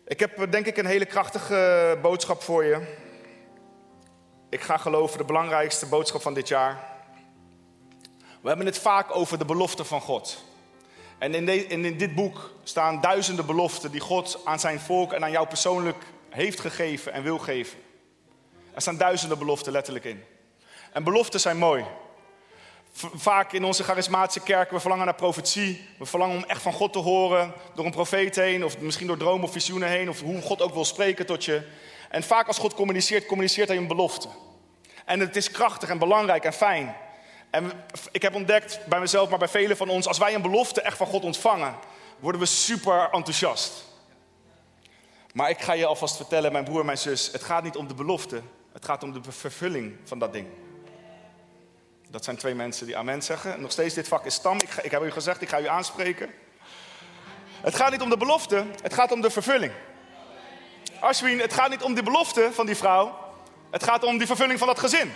Ik heb denk ik een hele krachtige boodschap voor je. Ik ga geloven de belangrijkste boodschap van dit jaar. We hebben het vaak over de beloften van God. En in dit boek staan duizenden beloften die God aan zijn volk en aan jou persoonlijk heeft gegeven en wil geven. Er staan duizenden beloften letterlijk in. En beloften zijn mooi. Vaak in onze charismatische kerken, we verlangen naar profetie. We verlangen om echt van God te horen, door een profeet heen, of misschien door dromen of visioenen heen, of hoe God ook wil spreken tot je. En vaak als God communiceert hij een belofte. En het is krachtig en belangrijk en fijn. En ik heb ontdekt bij mezelf, maar bij velen van ons, als wij een belofte echt van God ontvangen, worden we super enthousiast. Maar ik ga je alvast vertellen, mijn broer en mijn zus, het gaat niet om de belofte, het gaat om de vervulling van dat ding. Dat zijn 2 mensen die amen zeggen. Nog steeds, dit vak is stam. Ik heb u gezegd, ik ga u aanspreken. Het gaat niet om de belofte, het gaat om de vervulling. Ashwin, het gaat niet om de belofte van die vrouw. Het gaat om die vervulling van dat gezin.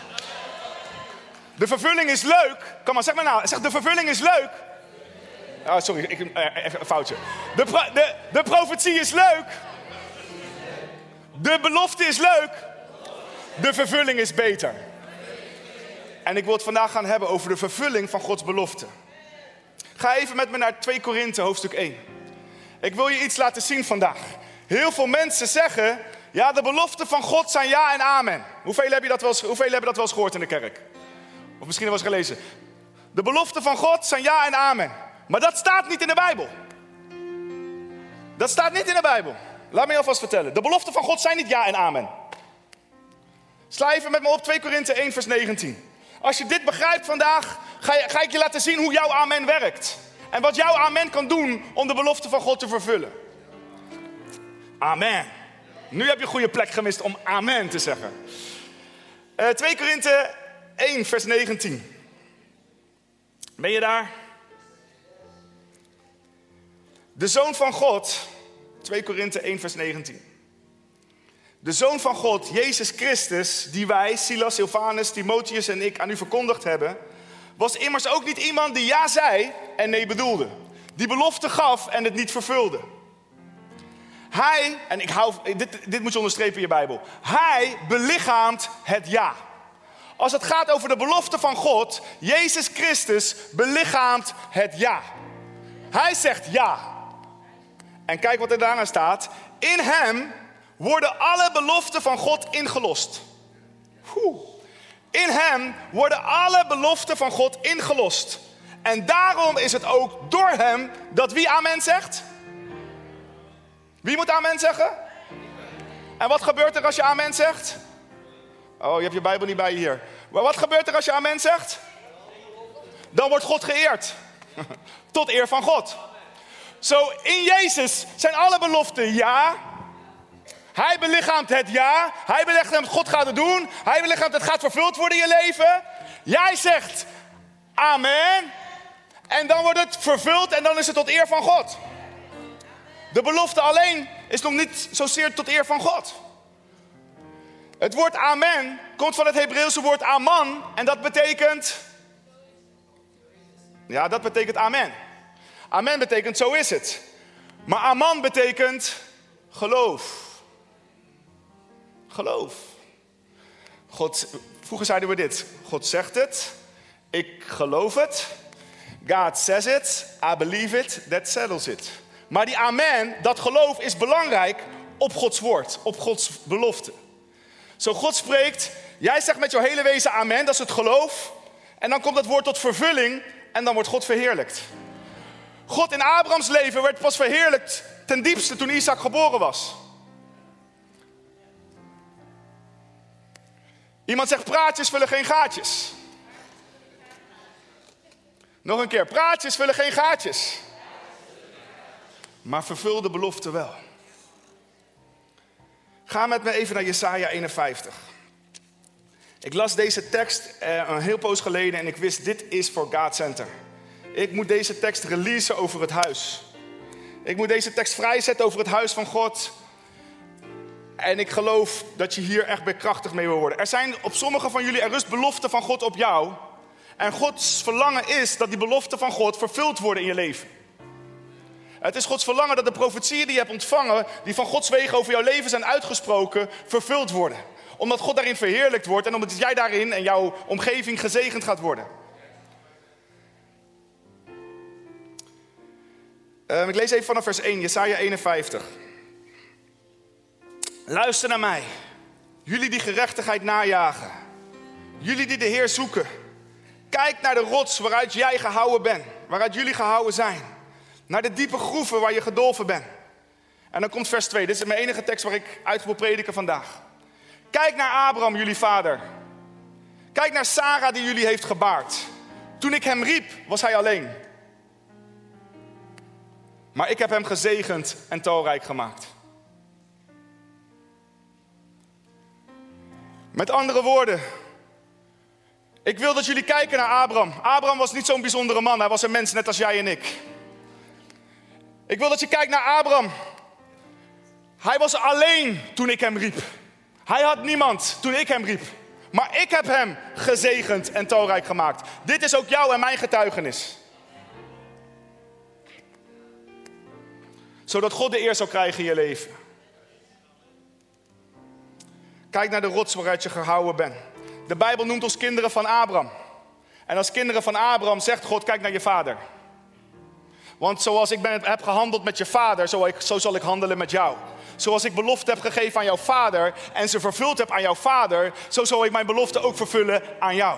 De vervulling is leuk. Kom maar, zeg maar nou. Zeg, de vervulling is leuk. Oh, sorry, even een foutje. De profetie is leuk. De belofte is leuk. De vervulling is beter. En ik wil het vandaag gaan hebben over de vervulling van Gods belofte. Ga even met me naar 2 Korinthe, hoofdstuk 1. Ik wil je iets laten zien vandaag. Heel veel mensen zeggen, ja, de beloften van God zijn ja en amen. Hoeveel hebben dat wel eens gehoord in de kerk? Of misschien wel eens gelezen. De beloften van God zijn ja en amen. Maar dat staat niet in de Bijbel. Dat staat niet in de Bijbel. Laat me je alvast vertellen. De beloften van God zijn niet ja en amen. Sla even met me op 2 Korinthe 1 vers 19. Als je dit begrijpt vandaag, ga ik je laten zien hoe jouw amen werkt. En wat jouw amen kan doen om de belofte van God te vervullen. Amen. Nu heb je een goede plek gemist om amen te zeggen. 2 Korinthe 1 vers 19. Ben je daar? De Zoon van God, 2 Korinthe 1 vers 19. De Zoon van God, Jezus Christus, die wij, Silas, Silvanus, Timotheus en ik aan u verkondigd hebben, was immers ook niet iemand die ja zei en nee bedoelde. Die belofte gaf en het niet vervulde. Hij, en dit moet je onderstrepen in je Bijbel. Hij belichaamt het ja. Als het gaat over de belofte van God, Jezus Christus belichaamt het ja. Hij zegt ja. En kijk wat er daarna staat. In hem worden alle beloften van God ingelost. In hem worden alle beloften van God ingelost. En daarom is het ook door hem dat wie amen zegt? Wie moet amen zeggen? En wat gebeurt er als je amen zegt? Oh, je hebt je Bijbel niet bij je hier. Maar wat gebeurt er als je amen zegt? Dan wordt God geëerd. Tot eer van God. Zo, in Jezus zijn alle beloften ja. Hij belichaamt het ja. Hij belichaamt God gaat het doen. Hij belichaamt het gaat vervuld worden in je leven. Jij zegt amen. En dan wordt het vervuld en dan is het tot eer van God. De belofte alleen is nog niet zozeer tot eer van God. Het woord amen komt van het Hebreeuwse woord aman. En dat betekent... Ja, dat betekent amen. Amen betekent zo is het. Maar aman betekent geloof. Geloof. Vroeger zeiden we dit. God zegt het. Ik geloof het. God says it. I believe it. That settles it. Maar die amen, dat geloof is belangrijk op Gods woord. Op Gods belofte. Zo God spreekt. Jij zegt met jouw hele wezen amen. Dat is het geloof. En dan komt dat woord tot vervulling. En dan wordt God verheerlijkt. God in Abrahams leven werd pas verheerlijkt ten diepste toen Isaac geboren was. Iemand zegt praatjes vullen geen gaatjes. Nog een keer, praatjes vullen geen gaatjes. Maar vervul de belofte wel. Ga met me even naar Jesaja 51. Ik las deze tekst een heel poos geleden en ik wist dit is voor God Center. Ik moet deze tekst releasen over het huis. Ik moet deze tekst vrijzetten over het huis van God. En ik geloof dat je hier echt bekrachtigd mee wil worden. Er zijn op sommige van jullie, er rust beloften van God op jou. En Gods verlangen is dat die beloften van God vervuld worden in je leven. Het is Gods verlangen dat de profetieën die je hebt ontvangen, die van Gods wegen over jouw leven zijn uitgesproken, vervuld worden. Omdat God daarin verheerlijkt wordt en omdat jij daarin en jouw omgeving gezegend gaat worden. Ik lees even vanaf vers 1, Jesaja 51. Luister naar mij, jullie die gerechtigheid najagen. Jullie die de Heer zoeken. Kijk naar de rots waaruit jij gehouden bent, waaruit jullie gehouden zijn. Naar de diepe groeven waar je gedolven bent. En dan komt vers 2, dit is mijn enige tekst waar ik uit wil prediken vandaag. Kijk naar Abraham, jullie vader. Kijk naar Sarah die jullie heeft gebaard. Toen ik hem riep, was hij alleen. Maar ik heb hem gezegend en talrijk gemaakt. Met andere woorden, ik wil dat jullie kijken naar Abraham. Abraham was niet zo'n bijzondere man, hij was een mens net als jij en ik. Ik wil dat je kijkt naar Abraham. Hij was alleen toen ik hem riep. Hij had niemand toen ik hem riep. Maar ik heb hem gezegend en talrijk gemaakt. Dit is ook jouw en mijn getuigenis. Zodat God de eer zal krijgen in je leven. Kijk naar de rots waaruit je gehouden bent. De Bijbel noemt ons kinderen van Abraham. En als kinderen van Abraham zegt God, kijk naar je vader. Want zoals ik heb gehandeld met je vader, zo zal ik handelen met jou. Zoals ik belofte heb gegeven aan jouw vader en ze vervuld heb aan jouw vader, zo zal ik mijn belofte ook vervullen aan jou.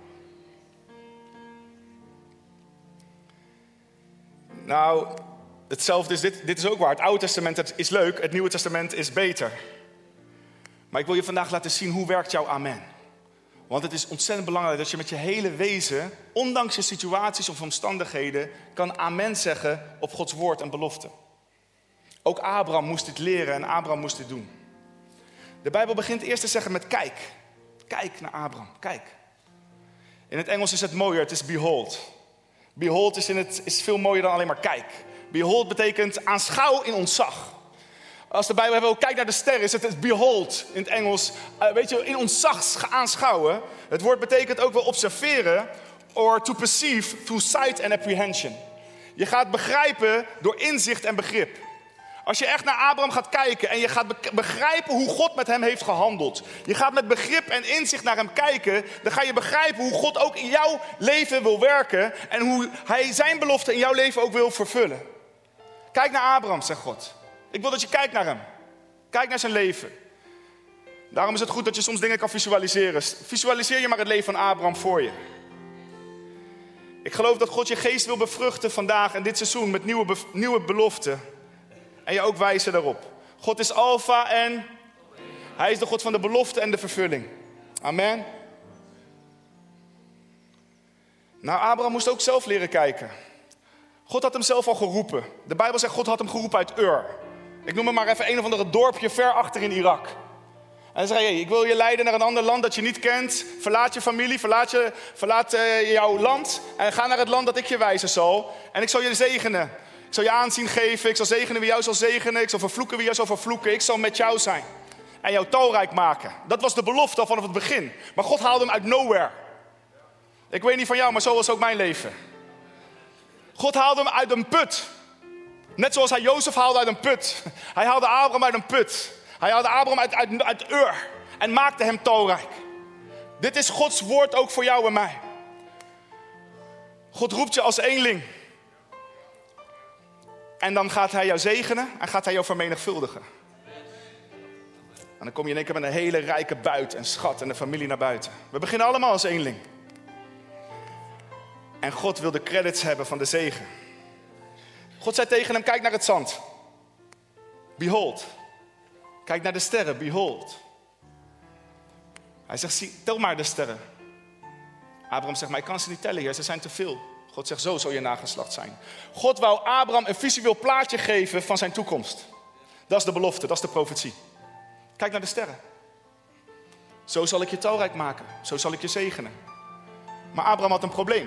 Nou, hetzelfde is dit is ook waar. Het Oude Testament is leuk, het Nieuwe Testament is beter. Maar ik wil je vandaag laten zien hoe werkt jouw amen. Want het is ontzettend belangrijk dat je met je hele wezen, ondanks je situaties of omstandigheden, kan amen zeggen op Gods woord en belofte. Ook Abraham moest dit leren en Abraham moest dit doen. De Bijbel begint eerst te zeggen met kijk. Kijk naar Abraham, kijk. In het Engels is het mooier, het is behold. Behold is veel mooier dan alleen maar kijk. Behold betekent aanschouw in ontzag. Als de Bijbel hebben, kijk naar de sterren, is het behold in het Engels. In ontzag aanschouwen. Het woord betekent ook wel observeren. Or to perceive through sight and apprehension. Je gaat begrijpen door inzicht en begrip. Als je echt naar Abraham gaat kijken en je gaat begrijpen hoe God met hem heeft gehandeld. Je gaat met begrip en inzicht naar hem kijken. Dan ga je begrijpen hoe God ook in jouw leven wil werken. En hoe hij zijn belofte in jouw leven ook wil vervullen. Kijk naar Abraham, zegt God. Ik wil dat je kijkt naar hem. Kijk naar zijn leven. Daarom is het goed dat je soms dingen kan visualiseren. Visualiseer je maar het leven van Abraham voor je. Ik geloof dat God je geest wil bevruchten vandaag en dit seizoen met nieuwe beloften. En je ook wijzen daarop. God is Alpha en hij is de God van de belofte en de vervulling. Amen. Nou, Abraham moest ook zelf leren kijken. God had hem zelf al geroepen. De Bijbel zegt God had hem geroepen uit Ur. Ik noem het maar even een of andere dorpje ver achter in Irak. En hij zei, hey, ik wil je leiden naar een ander land dat je niet kent. Verlaat je familie, verlaat jouw land. En ga naar het land dat ik je wijzen zal. En ik zal je zegenen. Ik zal je aanzien geven. Ik zal zegenen wie jou zal zegenen. Ik zal vervloeken wie jou zal vervloeken. Ik zal met jou zijn. En jou talrijk maken. Dat was de belofte al vanaf het begin. Maar God haalde hem uit nowhere. Ik weet niet van jou, maar zo was ook mijn leven. God haalde hem uit een put. Net zoals hij Jozef haalde uit een put. Hij haalde Abraham uit een put. Hij haalde Abraham uit Ur. En maakte hem talrijk. Dit is Gods woord ook voor jou en mij. God roept je als eenling. En dan gaat hij jou zegenen en gaat hij jou vermenigvuldigen. En dan kom je in één keer met een hele rijke buit en schat en de familie naar buiten. We beginnen allemaal als eenling. En God wil de credits hebben van de zegen. God zei tegen hem, kijk naar het zand. Behold. Kijk naar de sterren, behold. Hij zegt, tel maar de sterren. Abraham zegt, maar ik kan ze niet tellen, Heer, ze zijn te veel. God zegt, zo zal je nageslacht zijn. God wou Abraham een visueel plaatje geven van zijn toekomst. Dat is de belofte, dat is de profetie. Kijk naar de sterren. Zo zal ik je talrijk maken, zo zal ik je zegenen. Maar Abraham had een probleem.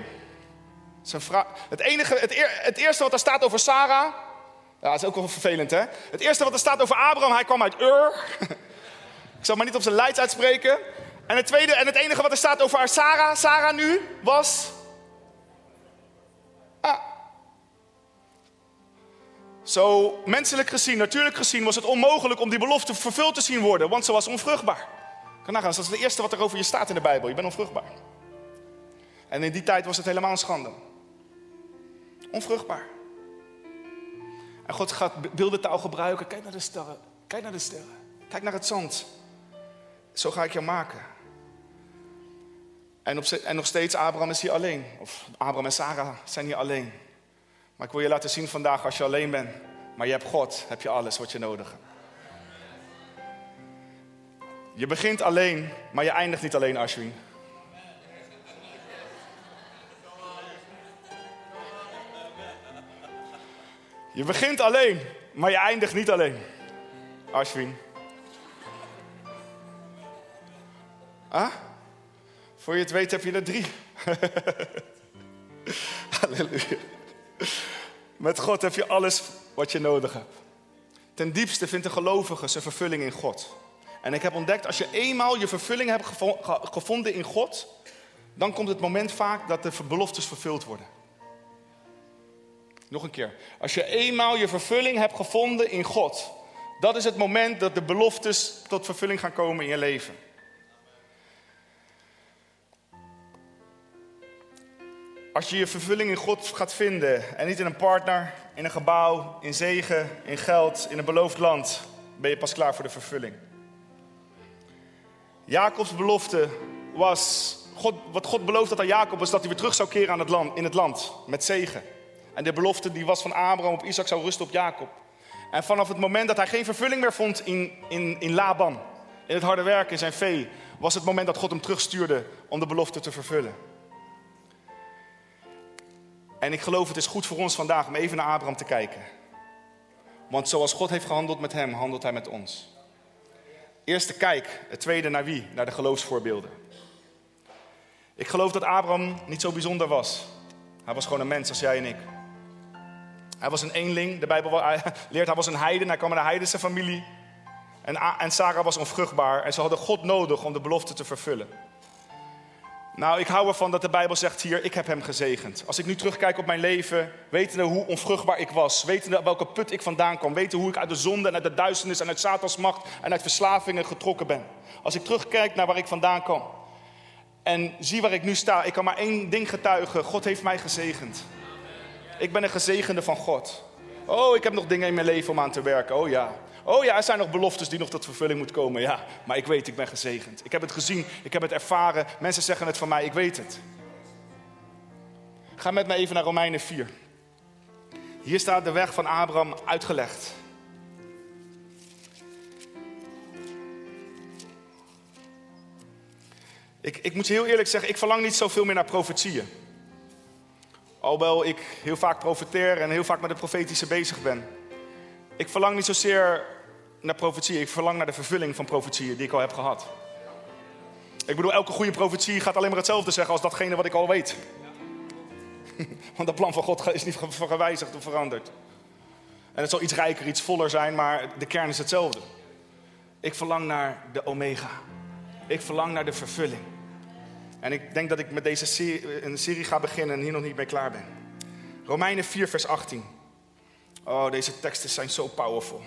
Het eerste wat er staat over Sarah. Ja, dat is ook wel vervelend, hè? Het eerste wat er staat over Abraham, hij kwam uit Ur. Ik zal maar niet op zijn Leids uitspreken. En het tweede en het enige wat er staat over Sarah nu, was... Zo menselijk gezien, natuurlijk gezien, was het onmogelijk om die belofte vervuld te zien worden, want ze was onvruchtbaar. Kan nagaan, dat is het eerste wat er over je staat in de Bijbel. Je bent onvruchtbaar. En in die tijd was het helemaal een schande. Onvruchtbaar. En God gaat beeldentaal gebruiken. Kijk naar de sterren. Kijk naar de sterren. Kijk naar het zand. Zo ga ik jou maken. En nog steeds, Abraham is hier alleen. Of Abraham en Sarah zijn hier alleen. Maar ik wil je laten zien vandaag, als je alleen bent, maar je hebt God, heb je alles wat je nodig hebt. Je begint alleen, maar je eindigt niet alleen, Ashwin. Je begint alleen, maar je eindigt niet alleen, Ashwin. Voor je het weet heb je er 3. Halleluja. Met God heb je alles wat je nodig hebt. Ten diepste vindt de gelovige zijn vervulling in God. En ik heb ontdekt, als je eenmaal je vervulling hebt gevonden in God, dan komt het moment vaak dat de beloftes vervuld worden. Nog een keer. Als je eenmaal je vervulling hebt gevonden in God, dat is het moment dat de beloftes tot vervulling gaan komen in je leven. Als je je vervulling in God gaat vinden en niet in een partner, in een gebouw, in zegen, in geld, in een beloofd land, ben je pas klaar voor de vervulling. Jacobs belofte was, wat God beloofd had aan Jacob, was dat hij weer terug zou keren in het land, met zegen. En de belofte die was van Abraham op Isaac zou rusten op Jacob. En vanaf het moment dat hij geen vervulling meer vond in Laban, in het harde werken, in zijn vee, was het moment dat God hem terugstuurde om de belofte te vervullen. En ik geloof het is goed voor ons vandaag om even naar Abraham te kijken. Want zoals God heeft gehandeld met hem, handelt hij met ons. Eerste kijk, het tweede naar wie? Naar de geloofsvoorbeelden. Ik geloof dat Abraham niet zo bijzonder was. Hij was gewoon een mens als jij en ik. Hij was een eenling, de Bijbel leert hij was een heiden, hij kwam uit een heidense familie. En Sarah was onvruchtbaar en ze hadden God nodig om de belofte te vervullen. Nou, ik hou ervan dat de Bijbel zegt hier, ik heb hem gezegend. Als ik nu terugkijk op mijn leven, wetende hoe onvruchtbaar ik was, wetende welke put ik vandaan kwam, wetende hoe ik uit de zonde en uit de duisternis en uit Satans macht en uit verslavingen getrokken ben. Als ik terugkijk naar waar ik vandaan kwam en zie waar ik nu sta, ik kan maar één ding getuigen, God heeft mij gezegend. Ik ben een gezegende van God. Oh, ik heb nog dingen in mijn leven om aan te werken, oh ja. Oh ja, er zijn nog beloftes die nog tot vervulling moeten komen. Ja, maar ik weet, ik ben gezegend. Ik heb het gezien, ik heb het ervaren. Mensen zeggen het van mij, ik weet het. Ga met me even naar Romeinen 4. Hier staat de weg van Abraham uitgelegd. Ik moet je heel eerlijk zeggen, ik verlang niet zoveel meer naar profetieën. Alhoewel ik heel vaak profeteer en heel vaak met het profetische bezig ben. Ik verlang niet zozeer naar profetieën. Ik verlang naar de vervulling van profetieën die ik al heb gehad. Ik bedoel, elke goede profetie gaat alleen maar hetzelfde zeggen als datgene wat ik al weet. Want het plan van God is niet gewijzigd of veranderd. En het zal iets rijker, iets voller zijn, maar de kern is hetzelfde. Ik verlang naar de omega. Ik verlang naar de vervulling. En ik denk dat ik met deze serie ga beginnen en hier nog niet mee klaar ben. Romeinen 4 vers 18. Oh, deze teksten zijn zo powerful.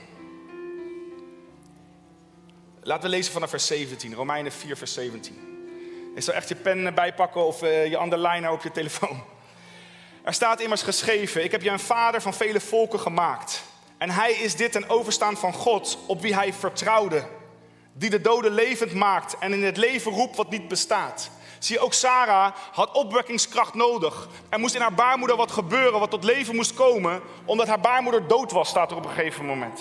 Laten we lezen vanaf vers 17. Romeinen 4 vers 17. Je zou echt je pen bijpakken of je underliner op je telefoon. Er staat immers geschreven, ik heb je een vader van vele volken gemaakt. En hij is dit ten overstaan van God, op wie hij vertrouwde. Die de doden levend maakt en in het leven roept wat niet bestaat. Zie je, ook Sarah had opwekkingskracht nodig. Er moest in haar baarmoeder wat gebeuren, wat tot leven moest komen. Omdat haar baarmoeder dood was, staat er op een gegeven moment.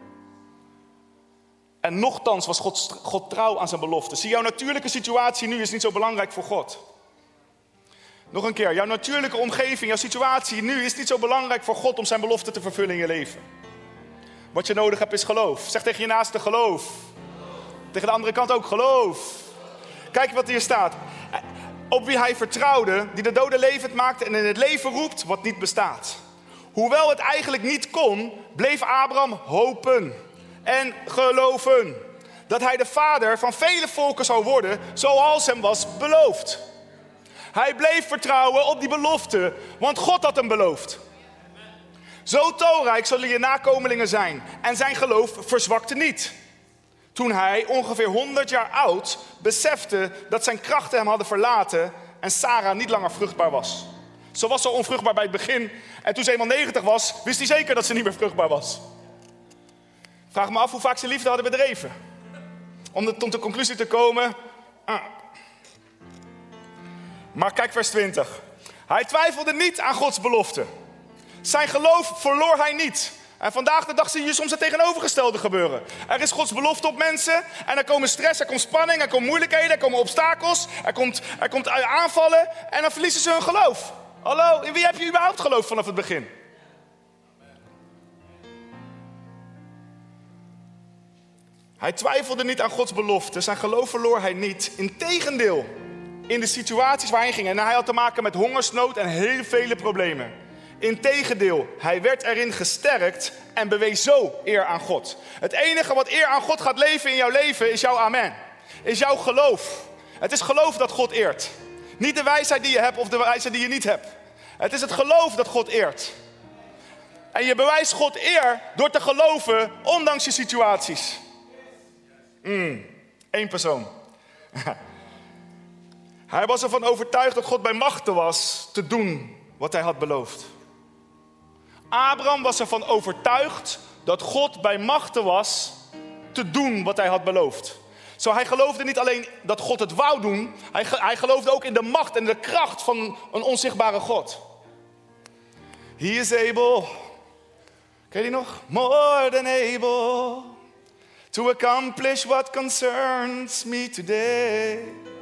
En nochtans was God trouw aan zijn belofte. Zie, jouw natuurlijke situatie nu is niet zo belangrijk voor God. Nog een keer, jouw natuurlijke omgeving, jouw situatie nu is niet zo belangrijk voor God om zijn belofte te vervullen in je leven. Wat je nodig hebt is geloof. Zeg tegen je naaste geloof. Tegen de andere kant ook geloof. Kijk wat hier staat. Op wie hij vertrouwde, die de doden levend maakte en in het leven roept wat niet bestaat. Hoewel het eigenlijk niet kon, bleef Abraham hopen en geloven. Dat hij de vader van vele volken zou worden, zoals hem was beloofd. Hij bleef vertrouwen op die belofte, want God had hem beloofd. Zo talrijk zullen je nakomelingen zijn. En zijn geloof verzwakte niet. Toen hij, ongeveer 100 jaar oud, besefte dat zijn krachten hem hadden verlaten en Sarah niet langer vruchtbaar was. Ze was al onvruchtbaar bij het begin. En toen ze eenmaal 90 was, wist hij zeker dat ze niet meer vruchtbaar was. Vraag me af hoe vaak ze liefde hadden bedreven. Om tot de conclusie te komen. Maar kijk vers 20. Hij twijfelde niet aan Gods belofte. Zijn geloof verloor hij niet. En vandaag de dag zie je soms het tegenovergestelde gebeuren. Er is Gods belofte op mensen. En er komen stress, er komt spanning, er komen moeilijkheden, er komen obstakels. Er komt aanvallen. En dan verliezen ze hun geloof. Hallo, in wie heb je überhaupt geloof vanaf het begin? Hij twijfelde niet aan Gods belofte. Zijn geloof verloor hij niet. Integendeel, in de situaties waar hij ging. En hij had te maken met hongersnood en heel vele problemen. Integendeel, hij werd erin gesterkt en bewees zo eer aan God. Het enige wat eer aan God gaat leven in jouw leven is jouw amen. Is jouw geloof. Het is geloof dat God eert. Niet de wijsheid die je hebt of de wijsheid die je niet hebt. Het is het geloof dat God eert. En je bewijst God eer door te geloven, ondanks je situaties. 1 persoon. Hij was ervan overtuigd dat God bij machte was te doen wat hij had beloofd. Abraham was ervan overtuigd dat God bij machte was te doen wat hij had beloofd. Zo hij geloofde niet alleen dat God het wou doen, hij geloofde ook in de macht en de kracht van een onzichtbare God. He is able, ken je die nog? More than able to accomplish what concerns me today.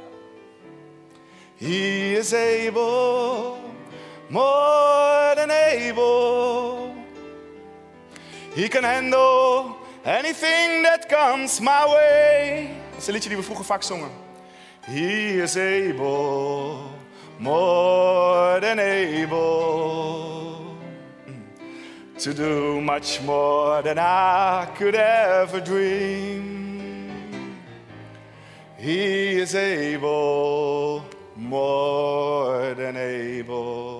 He is able, more than able. He can handle anything that comes my way. Dat is een liedje die we vroeger vaak zongen. He is able, more than able, to do much more than I could ever dream. He is able, more than able,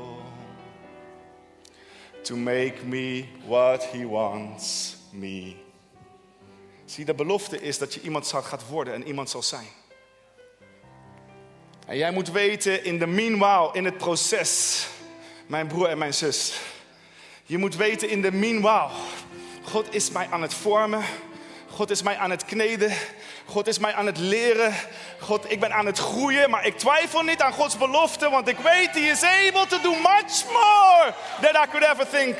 to make me what he wants me. Zie, de belofte is dat je iemand gaat worden en iemand zal zijn. En jij moet weten, in de meanwhile, in het proces, mijn broer en mijn zus. Je moet weten, in de meanwhile, God is mij aan het vormen. God is mij aan het kneden. God is mij aan het leren. God, ik ben aan het groeien, maar ik twijfel niet aan Gods belofte, want ik weet, He is able to do much more than I could ever think.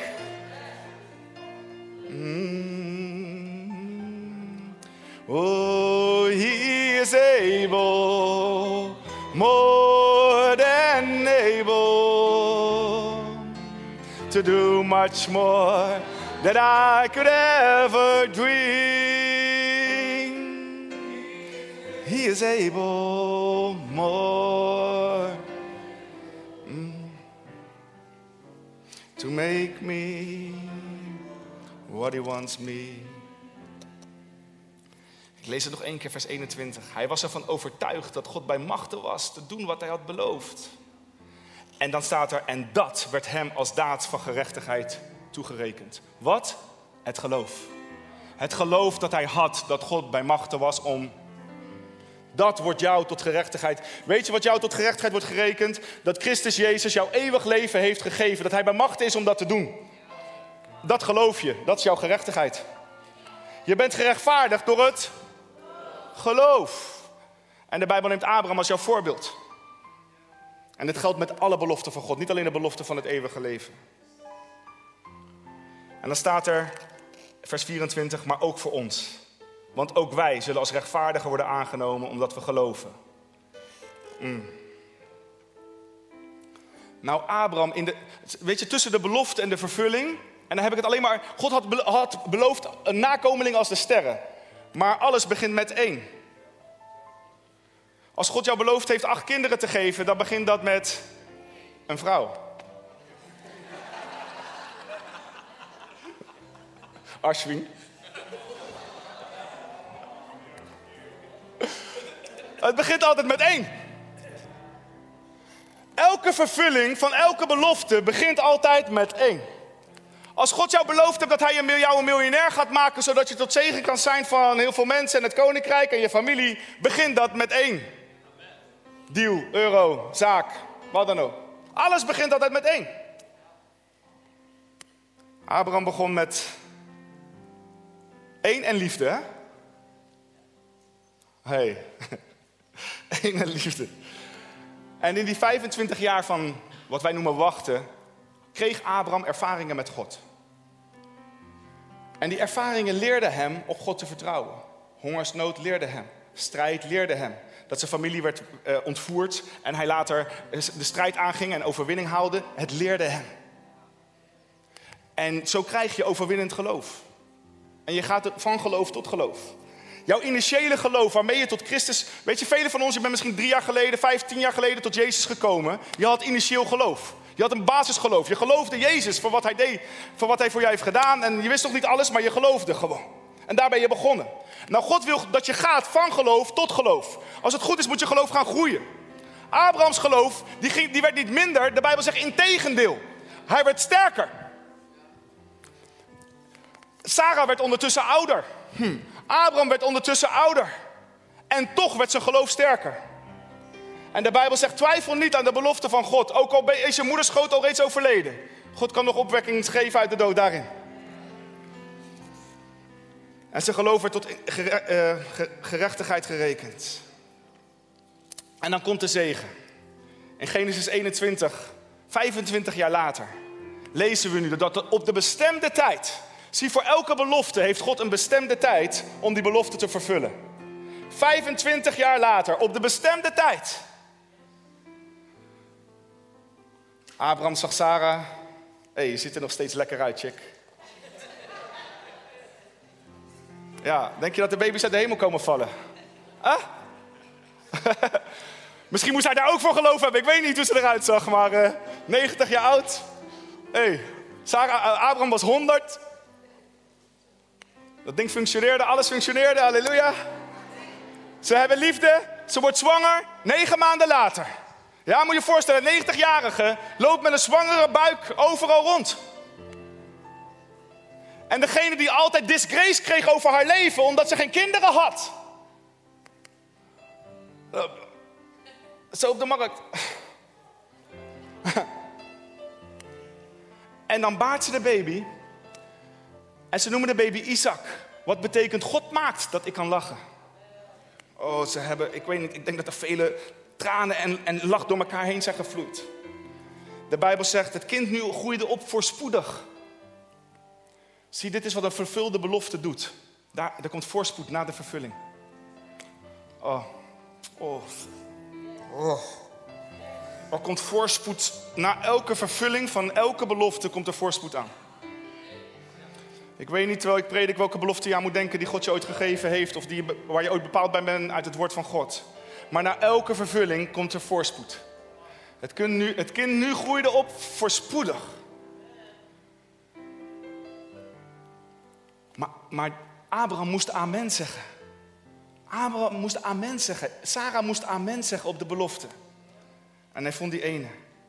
Oh, He is able, more than able, to do much more than I could ever dream. He is able, more, to make me what He wants me. Ik lees het nog 1 keer, vers 21. Hij was ervan overtuigd dat God bij machte was te doen wat hij had beloofd. En dan staat er, en dat werd hem als daad van gerechtigheid toegerekend. Wat? Het geloof. Het geloof dat hij had, dat God bij machte was om... Dat wordt jou tot gerechtigheid. Weet je wat jou tot gerechtigheid wordt gerekend? Dat Christus Jezus jouw eeuwig leven heeft gegeven. Dat hij bij machte is om dat te doen. Dat geloof je. Dat is jouw gerechtigheid. Je bent gerechtvaardigd door het geloof. En de Bijbel neemt Abraham als jouw voorbeeld. En dit geldt met alle beloften van God. Niet alleen de belofte van het eeuwige leven. En dan staat er, vers 24, maar ook voor ons. Want ook wij zullen als rechtvaardigen worden aangenomen omdat we geloven. Nou, Abraham, weet je, tussen de belofte en de vervulling... En dan heb ik het alleen maar... God had beloofd een nakomeling als de sterren. Maar alles begint met 1. Als God jou beloofd heeft 8 kinderen te geven... dan begint dat met een vrouw. Ashwin. Het begint altijd met 1. Elke vervulling van elke belofte begint altijd met 1. Als God jou beloofd hebt dat hij jou een miljonair gaat maken, zodat je tot zegen kan zijn van heel veel mensen en het koninkrijk en je familie, begin dat met 1. Deal, euro, zaak, wat dan ook. Alles begint altijd met 1. Abraham begon met 1 en liefde, hè? Hey. 1 en liefde. En in die 25 jaar van wat wij noemen wachten, kreeg Abraham ervaringen met God. En die ervaringen leerden hem op God te vertrouwen. Hongersnood leerde hem. Strijd leerde hem. Dat zijn familie werd ontvoerd en hij later de strijd aanging en overwinning haalde. Het leerde hem. En zo krijg je overwinnend geloof. En je gaat van geloof tot geloof. Jouw initiële geloof waarmee je tot Christus... Weet je, velen van ons, je bent misschien 3 jaar geleden, 15 jaar geleden tot Jezus gekomen. Je had initieel geloof. Je had een basisgeloof. Je geloofde Jezus voor wat hij deed, voor wat hij voor jou heeft gedaan. En je wist nog niet alles, maar je geloofde gewoon. En daar ben je begonnen. Nou, God wil dat je gaat van geloof tot geloof. Als het goed is, moet je geloof gaan groeien. Abrahams geloof, die werd niet minder. De Bijbel zegt integendeel. Hij werd sterker. Sarah werd ondertussen ouder. Abraham werd ondertussen ouder. En toch werd zijn geloof sterker. En de Bijbel zegt, twijfel niet aan de belofte van God. Ook al is je moederschoot al reeds overleden. God kan nog opwekking geven uit de dood daarin. En zijn geloof werd tot gerechtigheid gerekend. En dan komt de zegen. In Genesis 21, 25 jaar later, lezen we nu dat op de bestemde tijd... Zie, voor elke belofte heeft God een bestemde tijd om die belofte te vervullen. 25 jaar later, op de bestemde tijd. Abraham zag Sarah. Hé, je ziet er nog steeds lekker uit, chick. Ja, denk je dat de baby's uit de hemel komen vallen? Huh? Misschien moest hij daar ook voor geloven hebben. Ik weet niet hoe ze eruit zag, maar 90 jaar oud. Hé, Abraham was 100. Dat ding functioneerde, alles functioneerde, halleluja. Ze hebben liefde, ze wordt zwanger, 9 maanden later. Ja, moet je je voorstellen, een 90-jarige loopt met een zwangere buik overal rond. En degene die altijd disgrace kreeg over haar leven, omdat ze geen kinderen had. Zo op de markt. En dan baart ze de baby. En ze noemen de baby Isaac. Wat betekent, God maakt dat ik kan lachen. Oh, ik weet niet, ik denk dat er vele tranen en lach door elkaar heen zijn gevloeid. De Bijbel zegt, het kind nu groeide op voorspoedig. Zie, dit is wat een vervulde belofte doet. Er komt voorspoed na de vervulling. Er komt voorspoed. Na elke vervulling van elke belofte komt er voorspoed aan. Ik weet niet, terwijl ik predik, welke belofte je aan moet denken die God je ooit gegeven heeft. Of waar je ooit bepaald bij bent uit het woord van God. Maar na elke vervulling komt er voorspoed. Het kind nu groeide op voorspoedig. Maar Abraham moest amen zeggen. Abraham moest amen zeggen. Sarah moest amen zeggen op de belofte. En hij vond die ene.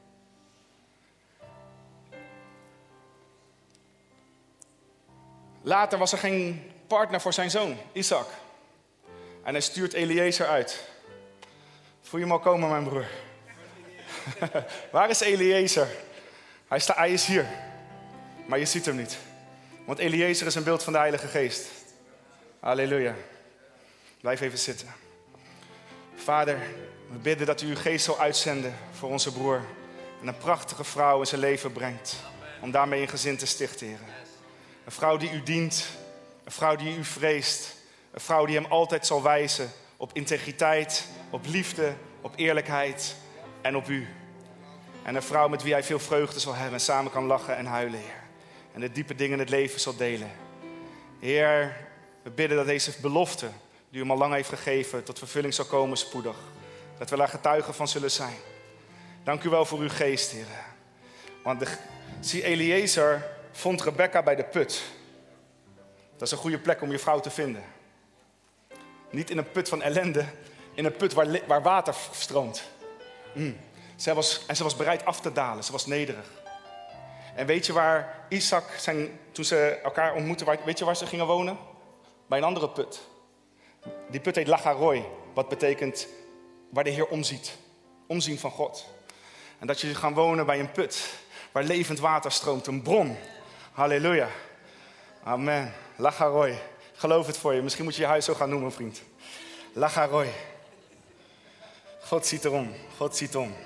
Later was er geen partner voor zijn zoon, Isaac. En hij stuurt Eliezer uit. Voel je hem al komen, mijn broer? Waar is Eliezer? Hij is hier. Maar je ziet hem niet. Want Eliezer is een beeld van de Heilige Geest. Halleluja. Blijf even zitten. Vader, we bidden dat u uw geest zal uitzenden voor onze broer. En een prachtige vrouw in zijn leven brengt. Om daarmee een gezin te stichten, Heer. Een vrouw die u dient. Een vrouw die u vreest. Een vrouw die hem altijd zal wijzen op integriteit, op liefde, op eerlijkheid en op u. En een vrouw met wie hij veel vreugde zal hebben en samen kan lachen en huilen, Heer. En de diepe dingen in het leven zal delen. Heer, we bidden dat deze belofte, die u hem al lang heeft gegeven, tot vervulling zal komen spoedig. Dat we daar getuigen van zullen zijn. Dank u wel voor uw geest, Heer. Want zie, Eliezer vond Rebecca bij de put. Dat is een goede plek om je vrouw te vinden. Niet in een put van ellende, in een put waar water stroomt. Ze was bereid af te dalen, ze was nederig. En weet je waar Isaac, toen ze elkaar ontmoetten, weet je waar ze gingen wonen? Bij een andere put. Die put heet Lagaroi, wat betekent waar de Heer omziet. Omzien van God. En dat je gaan wonen bij een put, waar levend water stroomt, een bron. Halleluja. Amen. Lagaroi. Geloof het voor je. Misschien moet je je huis zo gaan noemen, vriend. Lagaroi. God ziet erom. God ziet om.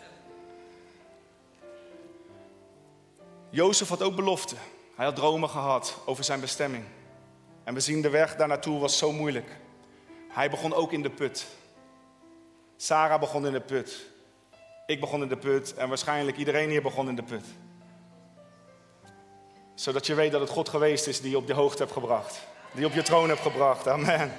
Jozef had ook beloften. Hij had dromen gehad over zijn bestemming. En we zien de weg daar naartoe was zo moeilijk. Hij begon ook in de put. Sarah begon in de put. Ik begon in de put. En waarschijnlijk iedereen hier begon in de put. Zodat je weet dat het God geweest is die je op de hoogte hebt gebracht. Die je op je troon hebt gebracht. Amen.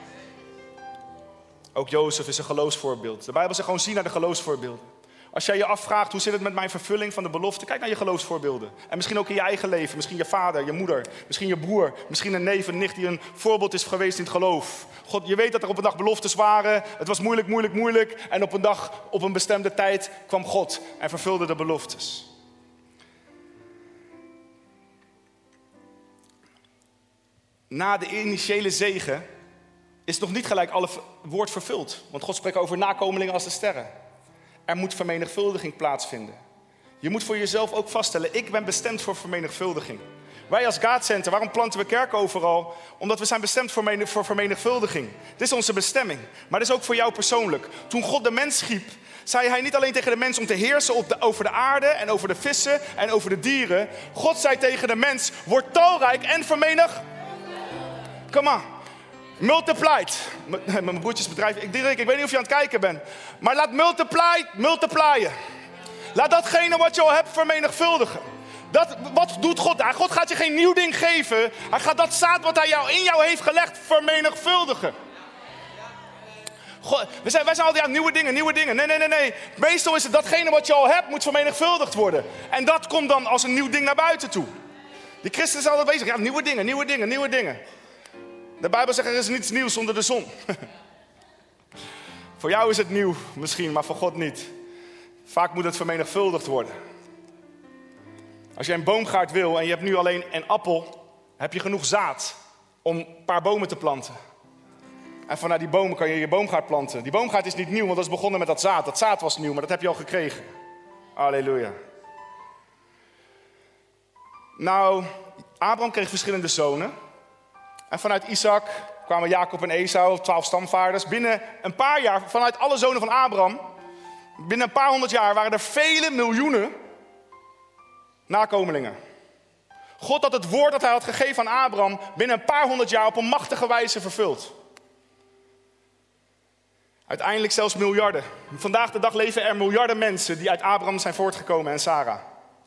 Ook Jozef is een geloofsvoorbeeld. De Bijbel zegt gewoon, zie naar de geloofsvoorbeelden. Als jij je afvraagt, hoe zit het met mijn vervulling van de belofte? Kijk naar je geloofsvoorbeelden. En misschien ook in je eigen leven. Misschien je vader, je moeder. Misschien je broer. Misschien een neef, een nicht die een voorbeeld is geweest in het geloof. God, je weet dat er op een dag beloftes waren. Het was moeilijk. En op een dag, op een bestemde tijd, kwam God en vervulde de beloftes. Na de initiële zegen is nog niet gelijk alle woord vervuld. Want God spreekt over nakomelingen als de sterren. Er moet vermenigvuldiging plaatsvinden. Je moet voor jezelf ook vaststellen, ik ben bestemd voor vermenigvuldiging. Wij als God Center, waarom planten we kerken overal? Omdat we zijn bestemd voor vermenigvuldiging. Dit is onze bestemming. Maar dit is ook voor jou persoonlijk. Toen God de mens schiep, zei hij niet alleen tegen de mens om te heersen over de aarde en over de vissen en over de dieren. God zei tegen de mens, word talrijk en Come on. Multiplied. Mijn broertjesbedrijf. Ik weet niet of je aan het kijken bent. Maar laat multiplyen. Laat datgene wat je al hebt vermenigvuldigen. Wat doet God daar? God gaat je geen nieuw ding geven. Hij gaat dat zaad wat hij in jou heeft gelegd vermenigvuldigen. God, wij zijn altijd nieuwe dingen. Nee. Meestal is het datgene wat je al hebt moet vermenigvuldigd worden. En dat komt dan als een nieuw ding naar buiten toe. Die christenen zijn altijd bezig. Ja, nieuwe dingen. De Bijbel zegt, er is niets nieuws onder de zon. Voor jou is het nieuw misschien, maar voor God niet. Vaak moet het vermenigvuldigd worden. Als je een boomgaard wil en je hebt nu alleen een appel, heb je genoeg zaad om een paar bomen te planten. En vanuit die bomen kan je je boomgaard planten. Die boomgaard is niet nieuw, want dat is begonnen met dat zaad. Dat zaad was nieuw, maar dat heb je al gekregen. Halleluja. Nou, Abraham kreeg verschillende zonen. En vanuit Isaac kwamen Jacob en Esau, 12 stamvaarders. Binnen een paar jaar, vanuit alle zonen van Abraham, binnen een paar 100 jaar waren er vele miljoenen nakomelingen. God had het woord dat hij had gegeven aan Abraham binnen een paar 100 jaar op een machtige wijze vervuld. Uiteindelijk zelfs miljarden. Vandaag de dag leven er miljarden mensen die uit Abraham zijn voortgekomen en Sarah.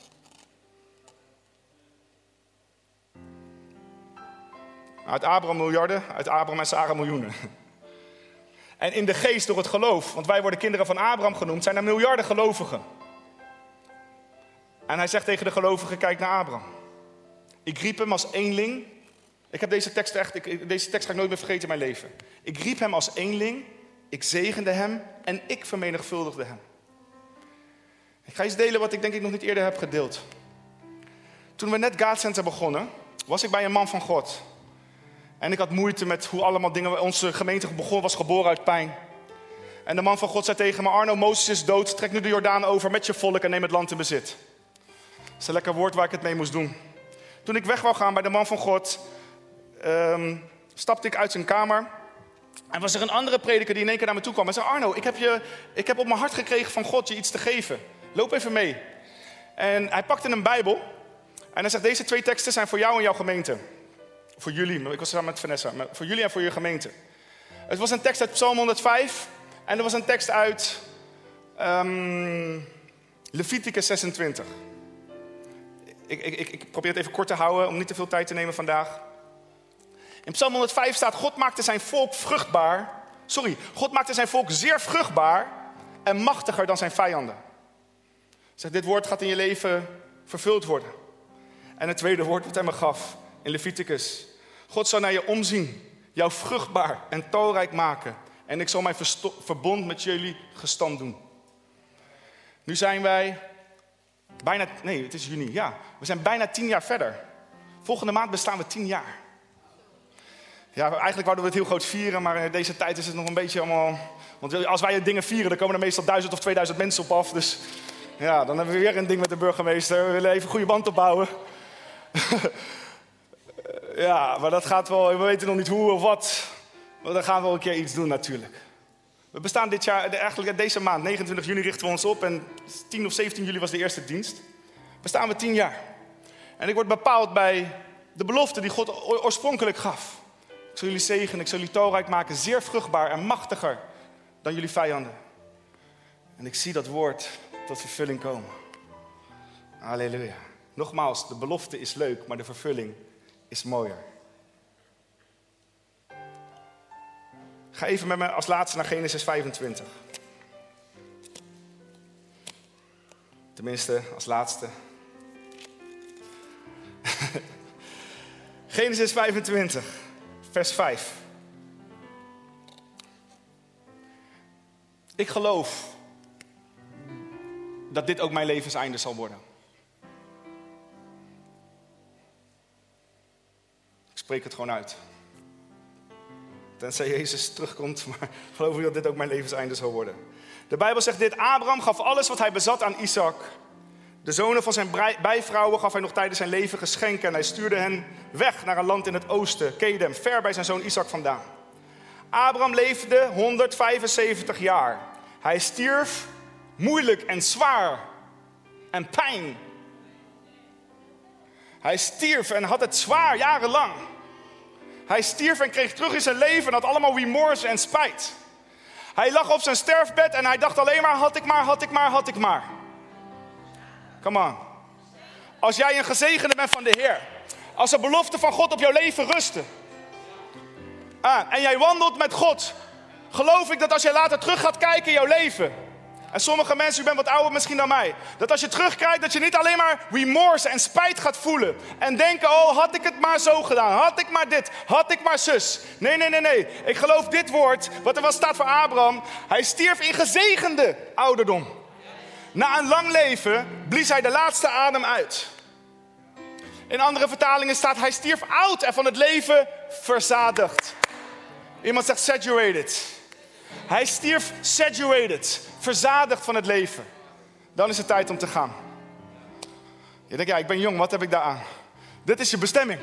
Uit Abraham miljarden, uit Abraham en Sarah miljoenen. En in de geest door het geloof, want wij worden kinderen van Abraham genoemd, zijn er miljarden gelovigen. En hij zegt tegen de gelovigen, kijk naar Abraham. Ik riep hem als eenling. Ik heb deze tekst ga ik nooit meer vergeten in mijn leven. Ik riep hem als eenling, ik zegende hem en ik vermenigvuldigde hem. Ik ga iets delen wat ik denk ik nog niet eerder heb gedeeld. Toen we net God Center begonnen, was ik bij een man van God. En ik had moeite met hoe allemaal dingen... Onze gemeente was geboren uit pijn. En de man van God zei tegen me, Arno, Mozes is dood. Trek nu de Jordaan over met je volk en neem het land in bezit. Dat is een lekker woord waar ik het mee moest doen. Toen ik weg wou gaan bij de man van God, stapte ik uit zijn kamer. En was er een andere prediker die in één keer naar me toe kwam. En zei, Arno, ik heb op mijn hart gekregen van God je iets te geven. Loop even mee. En hij pakte een Bijbel. En hij zegt, deze 2 teksten zijn voor jou en jouw gemeente. Voor jullie, ik was samen met Vanessa. Maar voor jullie en voor je gemeente. Het was een tekst uit Psalm 105. En er was een tekst uit Leviticus 26. Ik probeer het even kort te houden om niet te veel tijd te nemen vandaag. In Psalm 105 staat, God maakte zijn volk zeer vruchtbaar en machtiger dan zijn vijanden. Zeg, dit woord gaat in je leven vervuld worden. En het tweede woord wat hij me gaf in Leviticus. God zal naar je omzien, jou vruchtbaar en talrijk maken. En ik zal mijn verbond met jullie gestand doen. Nu zijn wij Het is juni, ja. We zijn bijna 10 jaar verder. Volgende maand bestaan we 10 jaar. Ja, eigenlijk wouden we het heel groot vieren, maar in deze tijd is het nog een beetje allemaal... Want als wij dingen vieren, dan komen er meestal 1000 of 2000 mensen op af. Dus ja, dan hebben we weer een ding met de burgemeester. We willen even een goede band opbouwen. Ja, maar dat gaat wel, we weten nog niet hoe of wat. Maar dan gaan we wel een keer iets doen natuurlijk. We bestaan dit jaar, eigenlijk deze maand, 29 juni richten we ons op. En 10 of 17 juli was de eerste dienst. Bestaan we 10 jaar. En ik word bepaald bij de belofte die God oorspronkelijk gaf. Ik zal jullie zegenen, ik zal jullie talrijk maken, zeer vruchtbaar en machtiger dan jullie vijanden. En ik zie dat woord tot vervulling komen. Halleluja. Nogmaals, de belofte is leuk, maar de vervulling is mooier. Ga even met me als laatste naar Genesis 25. Tenminste, als laatste. Genesis 25, vers 5. Ik geloof dat dit ook mijn levenseinde zal worden. Ik spreek het gewoon uit. Tenzij Jezus terugkomt, maar geloof ik dat dit ook mijn levenseinde zal worden. De Bijbel zegt dit: Abraham gaf alles wat hij bezat aan Isaac. De zonen van zijn bijvrouwen gaf hij nog tijdens zijn leven geschenken. En hij stuurde hen weg naar een land in het oosten, Kedem, ver bij zijn zoon Isaac vandaan. Abraham leefde 175 jaar. Hij stierf moeilijk en zwaar en pijn. Hij stierf en had het zwaar jarenlang. Hij stierf en kreeg terug in zijn leven en had allemaal remorse en spijt. Hij lag op zijn sterfbed en hij dacht alleen maar, had ik maar. Come on. Als jij een gezegende bent van de Heer. Als de belofte van God op jouw leven rusten. En jij wandelt met God. Geloof ik dat als jij later terug gaat kijken in jouw leven. En sommige mensen, u bent wat ouder misschien dan mij. Dat als je terugkijkt, dat je niet alleen maar remorse en spijt gaat voelen. En denken, oh had ik het maar zo gedaan. Had ik maar dit, had ik maar zus. Nee. Ik geloof dit woord, wat er wel staat voor Abraham. Hij stierf in gezegende ouderdom. Na een lang leven blies hij de laatste adem uit. In andere vertalingen staat, hij stierf oud en van het leven verzadigd. Iemand zegt saturated. Hij stierf saturated, verzadigd van het leven. Dan is het tijd om te gaan. Je denkt, ja, ik ben jong, wat heb ik daaraan? Dit is je bestemming.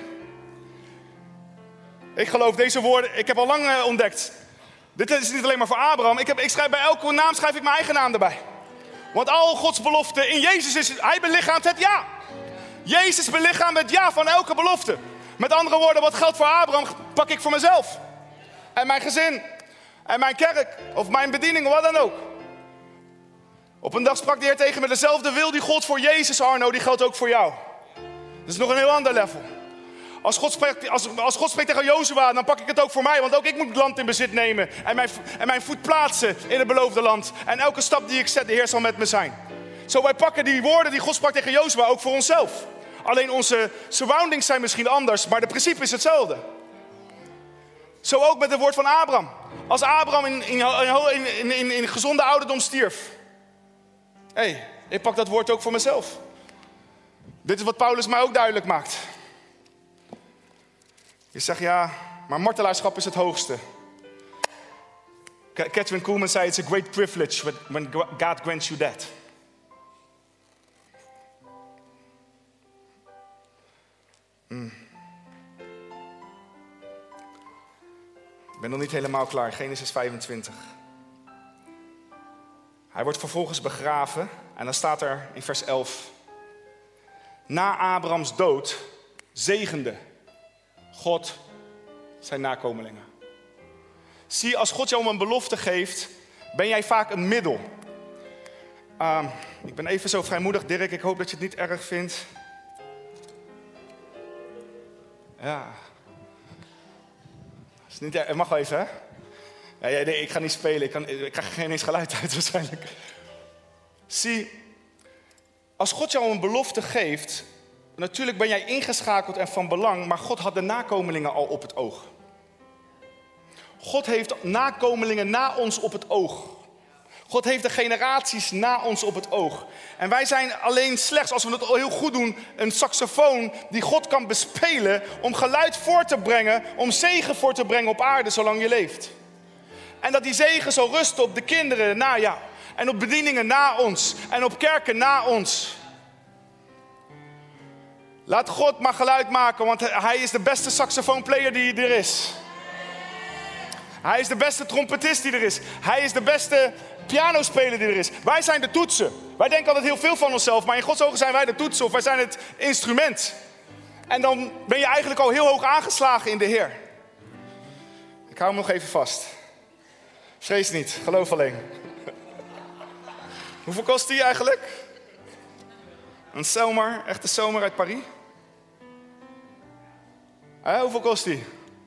Ik geloof deze woorden, ik heb al lang ontdekt. Dit is niet alleen maar voor Abraham. Ik schrijf bij elke naam schrijf ik mijn eigen naam erbij. Want al Gods beloften in Jezus is, hij belichaamt het ja. Jezus belichaamt het ja van elke belofte. Met andere woorden, wat geldt voor Abraham, pak ik voor mezelf. En mijn gezin. En mijn kerk. Of mijn bediening, of wat dan ook. Op een dag sprak de Heer tegen me, dezelfde wil die God voor Jezus, Arno, die geldt ook voor jou. Dat is nog een heel ander level. Als God spreekt tegen Jozua, dan pak ik het ook voor mij. Want ook ik moet het land in bezit nemen. En mijn voet plaatsen in het beloofde land. En elke stap die ik zet, de Heer zal met me zijn. Zo wij pakken die woorden die God sprak tegen Jozua ook voor onszelf. Alleen onze surroundings zijn misschien anders, maar de principe is hetzelfde. Zo ook met het woord van Abraham. Als Abraham in gezonde ouderdom stierf. Ik pak dat woord ook voor mezelf. Dit is wat Paulus mij ook duidelijk maakt. Je zegt ja, maar martelaarschap is het hoogste. Catherine Kuhlman zei, it's a great privilege when God grants you that. Ik ben nog niet helemaal klaar. Genesis 25. Hij wordt vervolgens begraven. En dan staat er in vers 11. Na Abrahams dood zegende God zijn nakomelingen. Zie, als God jou een belofte geeft, ben jij vaak een middel. Ik ben even zo vrijmoedig, Dirk. Ik hoop dat je het niet erg vindt. Ja. Is niet erg. Het mag wel even, hè? Ja, nee, ik ga niet spelen. Ik krijg geen eens geluid uit waarschijnlijk. Zie, als God jou een belofte geeft, natuurlijk ben jij ingeschakeld en van belang, maar God had de nakomelingen al op het oog. God heeft nakomelingen na ons op het oog. God heeft de generaties na ons op het oog. En wij zijn alleen slechts, als we het heel goed doen, een saxofoon die God kan bespelen om geluid voor te brengen, om zegen voor te brengen op aarde zolang je leeft. En dat die zegen zal rusten op de kinderen na jou. En op bedieningen na ons. En op kerken na ons. Laat God maar geluid maken, want hij is de beste saxofoonplayer die er is. Hij is de beste trompetist die er is. Hij is de beste pianospeler die er is. Wij zijn de toetsen. Wij denken altijd heel veel van onszelf, maar in Gods ogen zijn wij de toetsen of wij zijn het instrument. En dan ben je eigenlijk al heel hoog aangeslagen in de Heer. Ik hou hem nog even vast. Vrees niet, geloof alleen. Hoeveel kost die eigenlijk? Een Selmer, echte Selmer uit Paris. Hoeveel kost die?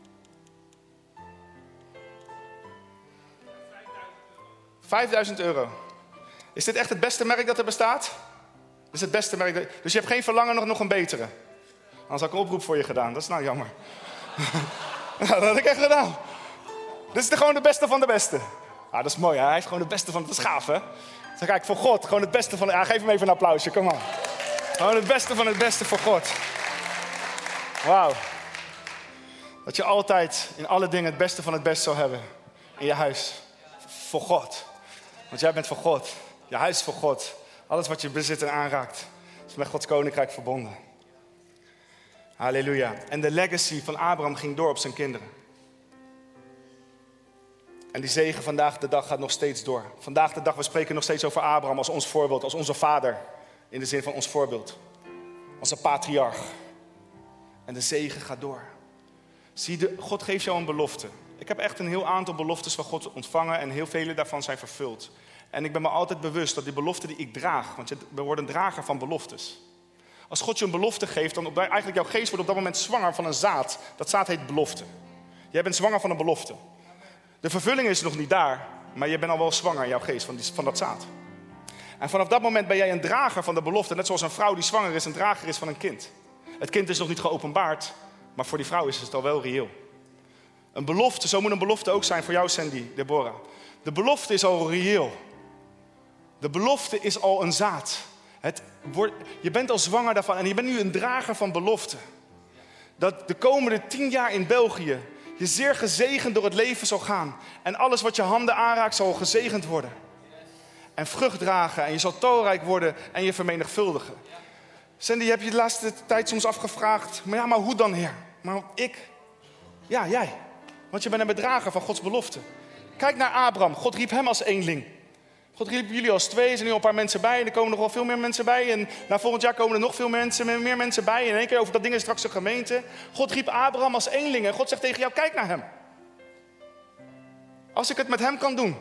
€5.000. Is dit echt het beste merk dat er bestaat? Dit is het beste merk. Dus je hebt geen verlangen nog een betere? Anders had ik een oproep voor je gedaan. Dat is nou jammer. Ja, dat had ik echt gedaan. Dit is gewoon de beste van de beste. Ah, dat is mooi, hè? Hij heeft gewoon het beste van het schaaf, hè? Dan kijk, voor God, gewoon het beste van... Ja, geef hem even een applausje, kom maar. Gewoon het beste van het beste voor God. Wauw. Dat je altijd in alle dingen het beste van het beste zou hebben. In je huis. Voor God. Want jij bent voor God. Je huis is voor God. Alles wat je bezit en aanraakt is met Gods koninkrijk verbonden. Halleluja. En de legacy van Abraham ging door op zijn kinderen. En die zegen vandaag de dag gaat nog steeds door. Vandaag de dag, we spreken nog steeds over Abraham als ons voorbeeld, als onze vader. In de zin van ons voorbeeld. Als een patriarch. En de zegen gaat door. Zie, God geeft jou een belofte. Ik heb echt een heel aantal beloftes van God ontvangen en heel vele daarvan zijn vervuld. En ik ben me altijd bewust dat die belofte die ik draag, want we worden een drager van beloftes. Als God je een belofte geeft, dan eigenlijk jouw geest wordt op dat moment zwanger van een zaad. Dat zaad heet belofte. Jij bent zwanger van een belofte. De vervulling is nog niet daar, maar je bent al wel zwanger in jouw geest van dat zaad. En vanaf dat moment ben jij een drager van de belofte. Net zoals een vrouw die zwanger is, een drager is van een kind. Het kind is nog niet geopenbaard, maar voor die vrouw is het al wel reëel. Een belofte, zo moet een belofte ook zijn voor jou, Sandy, Deborah. De belofte is al reëel. De belofte is al een zaad. Je bent al zwanger daarvan en je bent nu een drager van belofte. Dat de komende 10 jaar in België je zeer gezegend door het leven zal gaan. En alles wat je handen aanraakt zal gezegend worden. En vrucht dragen en je zal talrijk worden en je vermenigvuldigen. Sandy, heb je de laatste tijd soms afgevraagd, maar hoe dan, Heer? Maar ik? Ja, jij. Want je bent een bedrager van Gods belofte. Kijk naar Abraham. God riep hem als eenling. God riep jullie als 2. Er zijn nu al een paar mensen bij. En er komen nog wel veel meer mensen bij. En na volgend jaar komen er nog veel mensen, meer mensen bij. En in één keer over dat ding is straks een gemeente. God riep Abraham als eenling. En God zegt tegen jou, kijk naar hem. Als ik het met hem kan doen.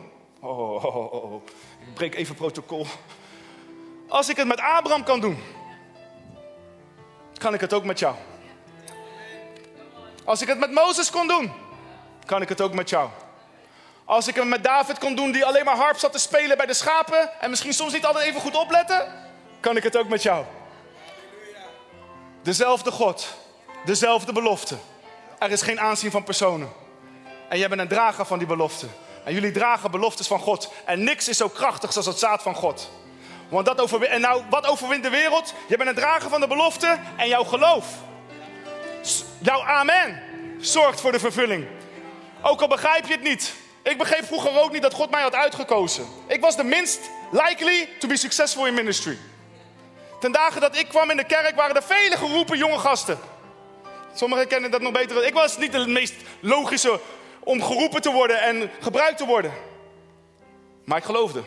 Ik breek even protocol. Als ik het met Abraham kan doen, kan ik het ook met jou. Als ik het met Mozes kon doen, kan ik het ook met jou. Als ik het met David kon doen, die alleen maar harp zat te spelen bij de schapen en misschien soms niet altijd even goed opletten, kan ik het ook met jou. Dezelfde God, dezelfde belofte. Er is geen aanzien van personen. En jij bent een drager van die belofte. En jullie dragen beloftes van God. En niks is zo krachtig als het zaad van God. Want wat overwint de wereld? Je bent een drager van de belofte en jouw geloof. Jouw amen zorgt voor de vervulling. Ook al begrijp je het niet. Ik begreep vroeger ook niet dat God mij had uitgekozen. Ik was de minst likely to be successful in ministry. Ten dagen dat ik kwam in de kerk waren er vele geroepen jonge gasten. Sommigen kennen dat nog beter. Ik was niet de meest logische om geroepen te worden en gebruikt te worden. Maar ik geloofde.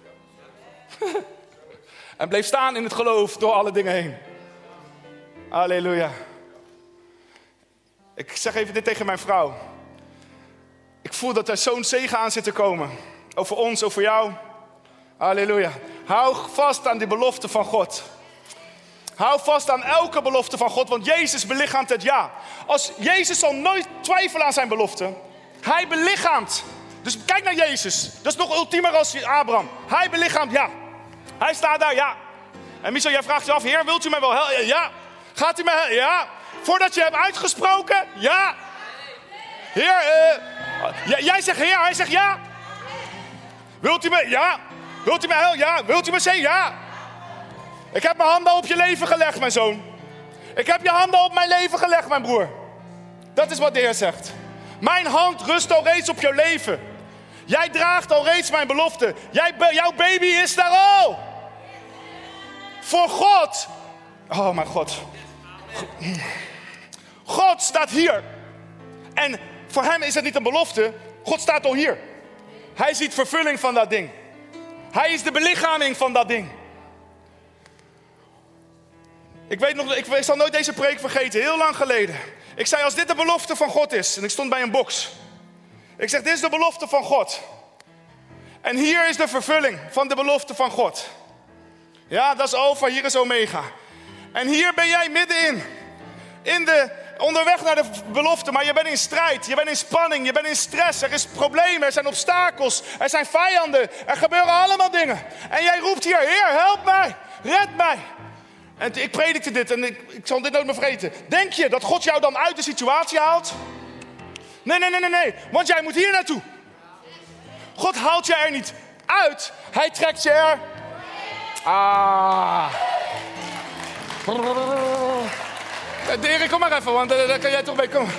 En bleef staan in het geloof door alle dingen heen. Halleluja. Ik zeg even dit tegen mijn vrouw. Ik voel dat er zo'n zegen aan zit te komen. Over ons, over jou. Halleluja. Hou vast aan die belofte van God. Hou vast aan elke belofte van God, want Jezus belichaamt het ja. Jezus zal nooit twijfelen aan zijn belofte. Hij belichaamt. Dus kijk naar Jezus. Dat is nog ultiemer als Abraham. Hij belichaamt ja. Hij staat daar, ja. En Michel, jij vraagt je af, Heer, wilt u mij wel helpen? Ja. Gaat u mij helpen? Ja. Voordat je hebt uitgesproken? Ja. Heer, jij zegt Heer, hij zegt ja. Wilt u mij? Ja. Wilt u mij helpen? Ja. Wilt u me zeggen? Ja. Ik heb mijn handen op je leven gelegd, mijn zoon. Ik heb je handen op mijn leven gelegd, mijn broer. Dat is wat de Heer zegt. Mijn hand rust al reeds op jouw leven. Jij draagt al reeds mijn belofte. Jouw baby is daar al. Voor God. Oh mijn God. God staat hier. En voor hem is het niet een belofte. God staat al hier. Hij ziet vervulling van dat ding. Hij is de belichaming van dat ding. Ik weet nog, ik zal nooit deze preek vergeten. Heel lang geleden. Ik zei, als dit de belofte van God is. En ik stond bij een box. Ik zeg, dit is de belofte van God. En hier is de vervulling van de belofte van God. Ja, dat is Alpha, hier is Omega. En hier ben jij middenin. Onderweg naar de belofte, maar je bent in strijd. Je bent in spanning, je bent in stress. Er is problemen, er zijn obstakels. Er zijn vijanden. Er gebeuren allemaal dingen. En jij roept hier, Heer, help mij. Red mij. En ik predikte dit en ik zal dit nooit meer vergeten. Denk je dat God jou dan uit de situatie haalt? Nee. Want jij moet hier naartoe. God haalt je er niet uit. Hij trekt je er... Erik, kom maar even, want daar kan jij toch mee komen.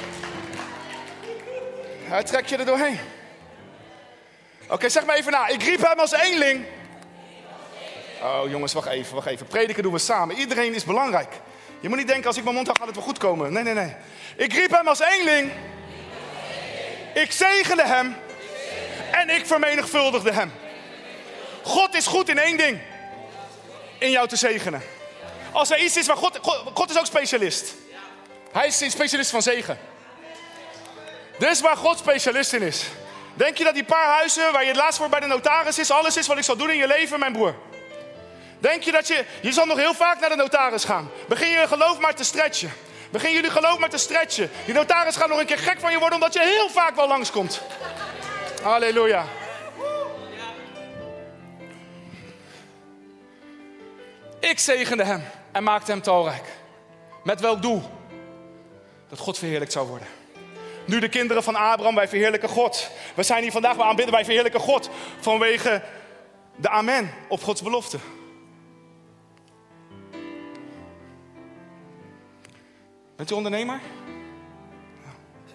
Hij trekt je er doorheen. Oké, zeg maar even na. Ik riep hem als eenling. Oh jongens, wacht even. Prediken doen we samen. Iedereen is belangrijk. Je moet niet denken, als ik mijn mond hou, gaat het wel goed komen. Nee. Ik riep hem als eenling. Ik zegende hem. En ik vermenigvuldigde hem. God is goed in één ding. In jou te zegenen. Als er iets is waar God is ook specialist. Hij is een specialist van zegen. Dit is waar God specialist in is. Denk je dat die paar huizen waar je het laatst voor bij de notaris is, alles is wat ik zal doen in je leven, mijn broer? Denk je dat je zal nog heel vaak naar de notaris gaan. Begin je geloof maar te stretchen. Begin jullie geloof maar te stretchen. Die notaris gaat nog een keer gek van je worden omdat je heel vaak wel langskomt. Halleluja. Ik zegende hem en maakte hem talrijk. Met welk doel? Dat God verheerlijkt zou worden. Nu de kinderen van Abraham, wij verheerlijken God. We zijn hier vandaag, we aanbidden, wij verheerlijken God. Vanwege de amen op Gods belofte. Bent u ondernemer? Ja.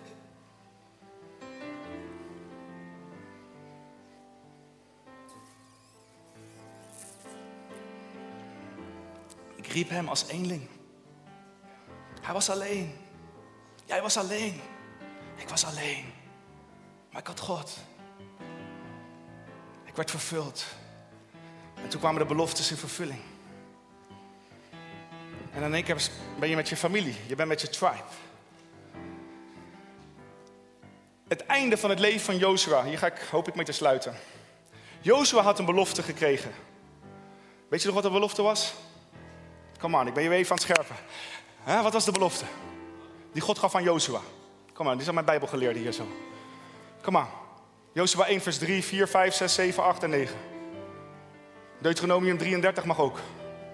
Ik riep hem als eenling. Hij was alleen. Jij was alleen. Ik was alleen. Maar ik had God. Ik werd vervuld. En toen kwamen de beloftes in vervulling. En in één keer ben je met je familie. Je bent met je tribe. Het einde van het leven van Jozua. Hier hoop ik mee te sluiten. Jozua had een belofte gekregen. Weet je nog wat de belofte was? Kom aan, ik ben je even aan het scherpen. Wat was de belofte? Die God gaf aan Jozua. Kom aan, die zijn mijn Bijbelgeleerden hier zo. Kom aan. Jozua 1 vers 3, 4, 5, 6, 7, 8 en 9. Deuteronomium 33 mag ook.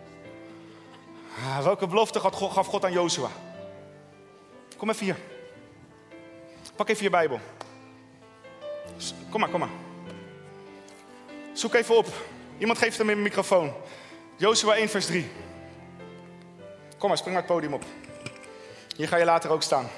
Welke belofte gaf God aan Jozua? Kom even hier. Pak even je Bijbel. Kom maar. Zoek even op. Iemand geeft hem een microfoon. Jozua 1 vers 3. Kom maar, spring maar het podium op. Hier ga je later ook staan.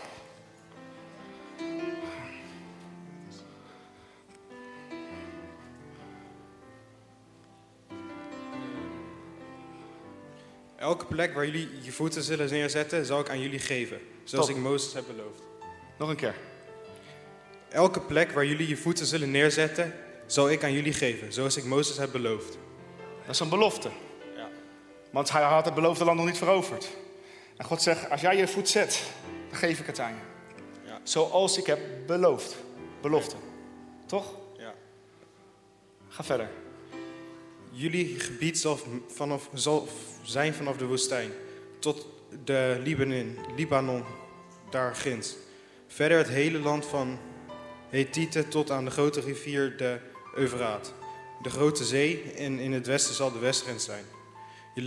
Elke plek waar jullie je voeten zullen neerzetten, zal ik aan jullie geven. Zoals ik Mozes heb beloofd. Nog een keer. Elke plek waar jullie je voeten zullen neerzetten, zal ik aan jullie geven. Zoals ik Mozes heb beloofd. Dat is een belofte. Ja. Want hij had het beloofde land nog niet veroverd. En God zegt, als jij je voet zet, dan geef ik het aan je. Ja. Zoals ik heb beloofd. Belofte. Toch? Ja. Ga verder. Jullie gebied zal zijn vanaf de woestijn tot de Libanon, daar ginds. Verder het hele land van Hethieten tot aan de grote rivier de Eufraat. De grote zee en in het westen zal de westgrens zijn. Je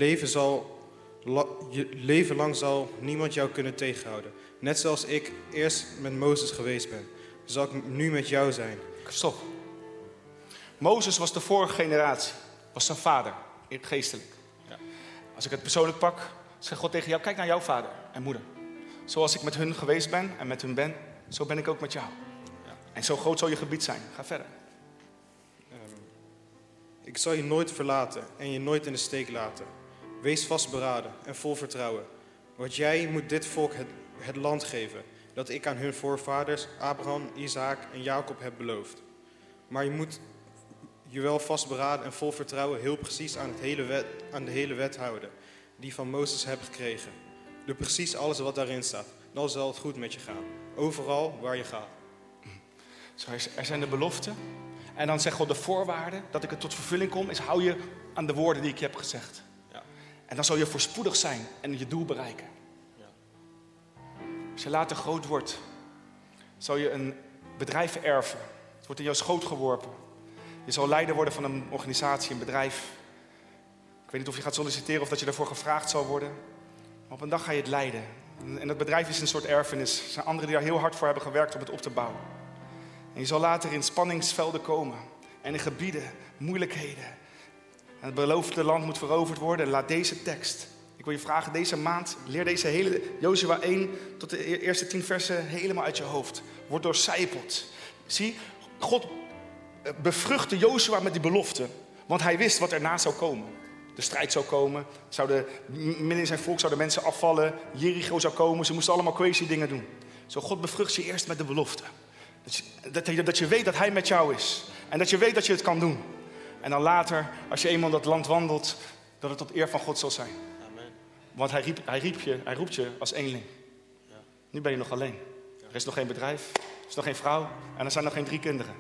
leven lang zal niemand jou kunnen tegenhouden. Net zoals ik eerst met Mozes geweest ben, zal ik nu met jou zijn. Stop. Mozes was de vorige generatie. Was zijn vader, geestelijk. Ja. Als ik het persoonlijk pak, zegt God tegen jou, kijk naar jouw vader en moeder. Zoals ik met hun geweest ben en met hun ben, zo ben ik ook met jou. Ja. En zo groot zal je gebied zijn. Ga verder. Ik zal je nooit verlaten en je nooit in de steek laten. Wees vastberaden en vol vertrouwen. Want jij moet dit volk het land geven dat ik aan hun voorvaders Abraham, Isaac en Jacob heb beloofd. Maar je moet je wel vastberaden en vol vertrouwen heel precies aan de hele wet houden die van Mozes hebt gekregen. Doe precies alles wat daarin staat. Dan zal het goed met je gaan. Overal waar je gaat. Zo, er zijn de beloften. En dan zegt God de voorwaarden dat ik het tot vervulling kom, is hou je aan de woorden die ik je heb gezegd. Ja. En dan zal je voorspoedig zijn en je doel bereiken. Ja. Als je later groot wordt, zal je een bedrijf erven. Het wordt in jouw schoot geworpen. Je zal leider worden van een organisatie, een bedrijf. Ik weet niet of je gaat solliciteren of dat je daarvoor gevraagd zal worden. Maar op een dag ga je het leiden. En dat bedrijf is een soort erfenis. Er zijn anderen die daar heel hard voor hebben gewerkt om het op te bouwen. En je zal later in spanningsvelden komen. En in gebieden, moeilijkheden. En het beloofde land moet veroverd worden. En laat deze tekst. Ik wil je vragen deze maand. Leer deze hele Jozua 1 tot de eerste 10 versen helemaal uit je hoofd. Word doorcijpeld. Zie, God bevruchtte Jozua met die belofte. Want hij wist wat erna zou komen. De strijd zou komen. Midden in zijn volk zouden mensen afvallen. Jericho zou komen. Ze moesten allemaal crazy dingen doen. Zo God bevrucht je eerst met de belofte. Dat je weet dat hij met jou is. En dat je weet dat je het kan doen. En dan later, als je eenmaal dat land wandelt, dat het tot eer van God zal zijn. Amen. Want hij roept je als eenling. Ja. Nu ben je nog alleen. Er is nog geen bedrijf, er is nog geen vrouw en er zijn nog geen 3 kinderen.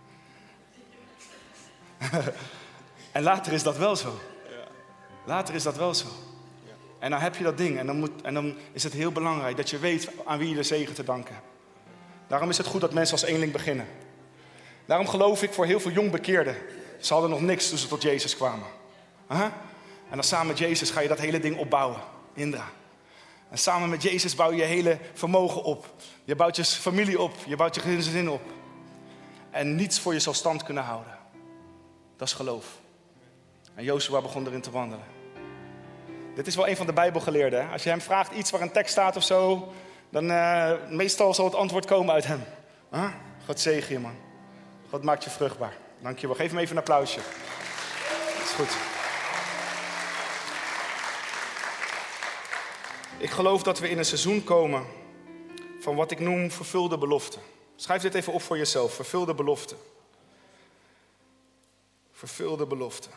En later is dat wel zo. Ja. Later is dat wel zo. Ja. En dan heb je dat ding en dan is het heel belangrijk dat je weet aan wie je de zegen te danken hebt. Daarom is het goed dat mensen als eenling beginnen. Daarom geloof ik voor heel veel jong bekeerden. Ze hadden nog niks toen ze tot Jezus kwamen. En dan samen met Jezus ga je dat hele ding opbouwen. Indra. En samen met Jezus bouw je je hele vermogen op. Je bouwt je familie op. Je bouwt je gezin op. En niets voor je zal stand kunnen houden. Dat is geloof. En Jozua begon erin te wandelen. Dit is wel een van de Bijbelgeleerden. Hè? Als je hem vraagt iets waar een tekst staat of zo, dan meestal zal het antwoord komen uit hem. God zegen je, man. God maakt je vruchtbaar. Dank je wel. Geef hem even een applausje. Dat is goed. Ik geloof dat we in een seizoen komen van wat ik noem vervulde beloften. Schrijf dit even op voor jezelf. Vervulde beloften. Vervulde beloften.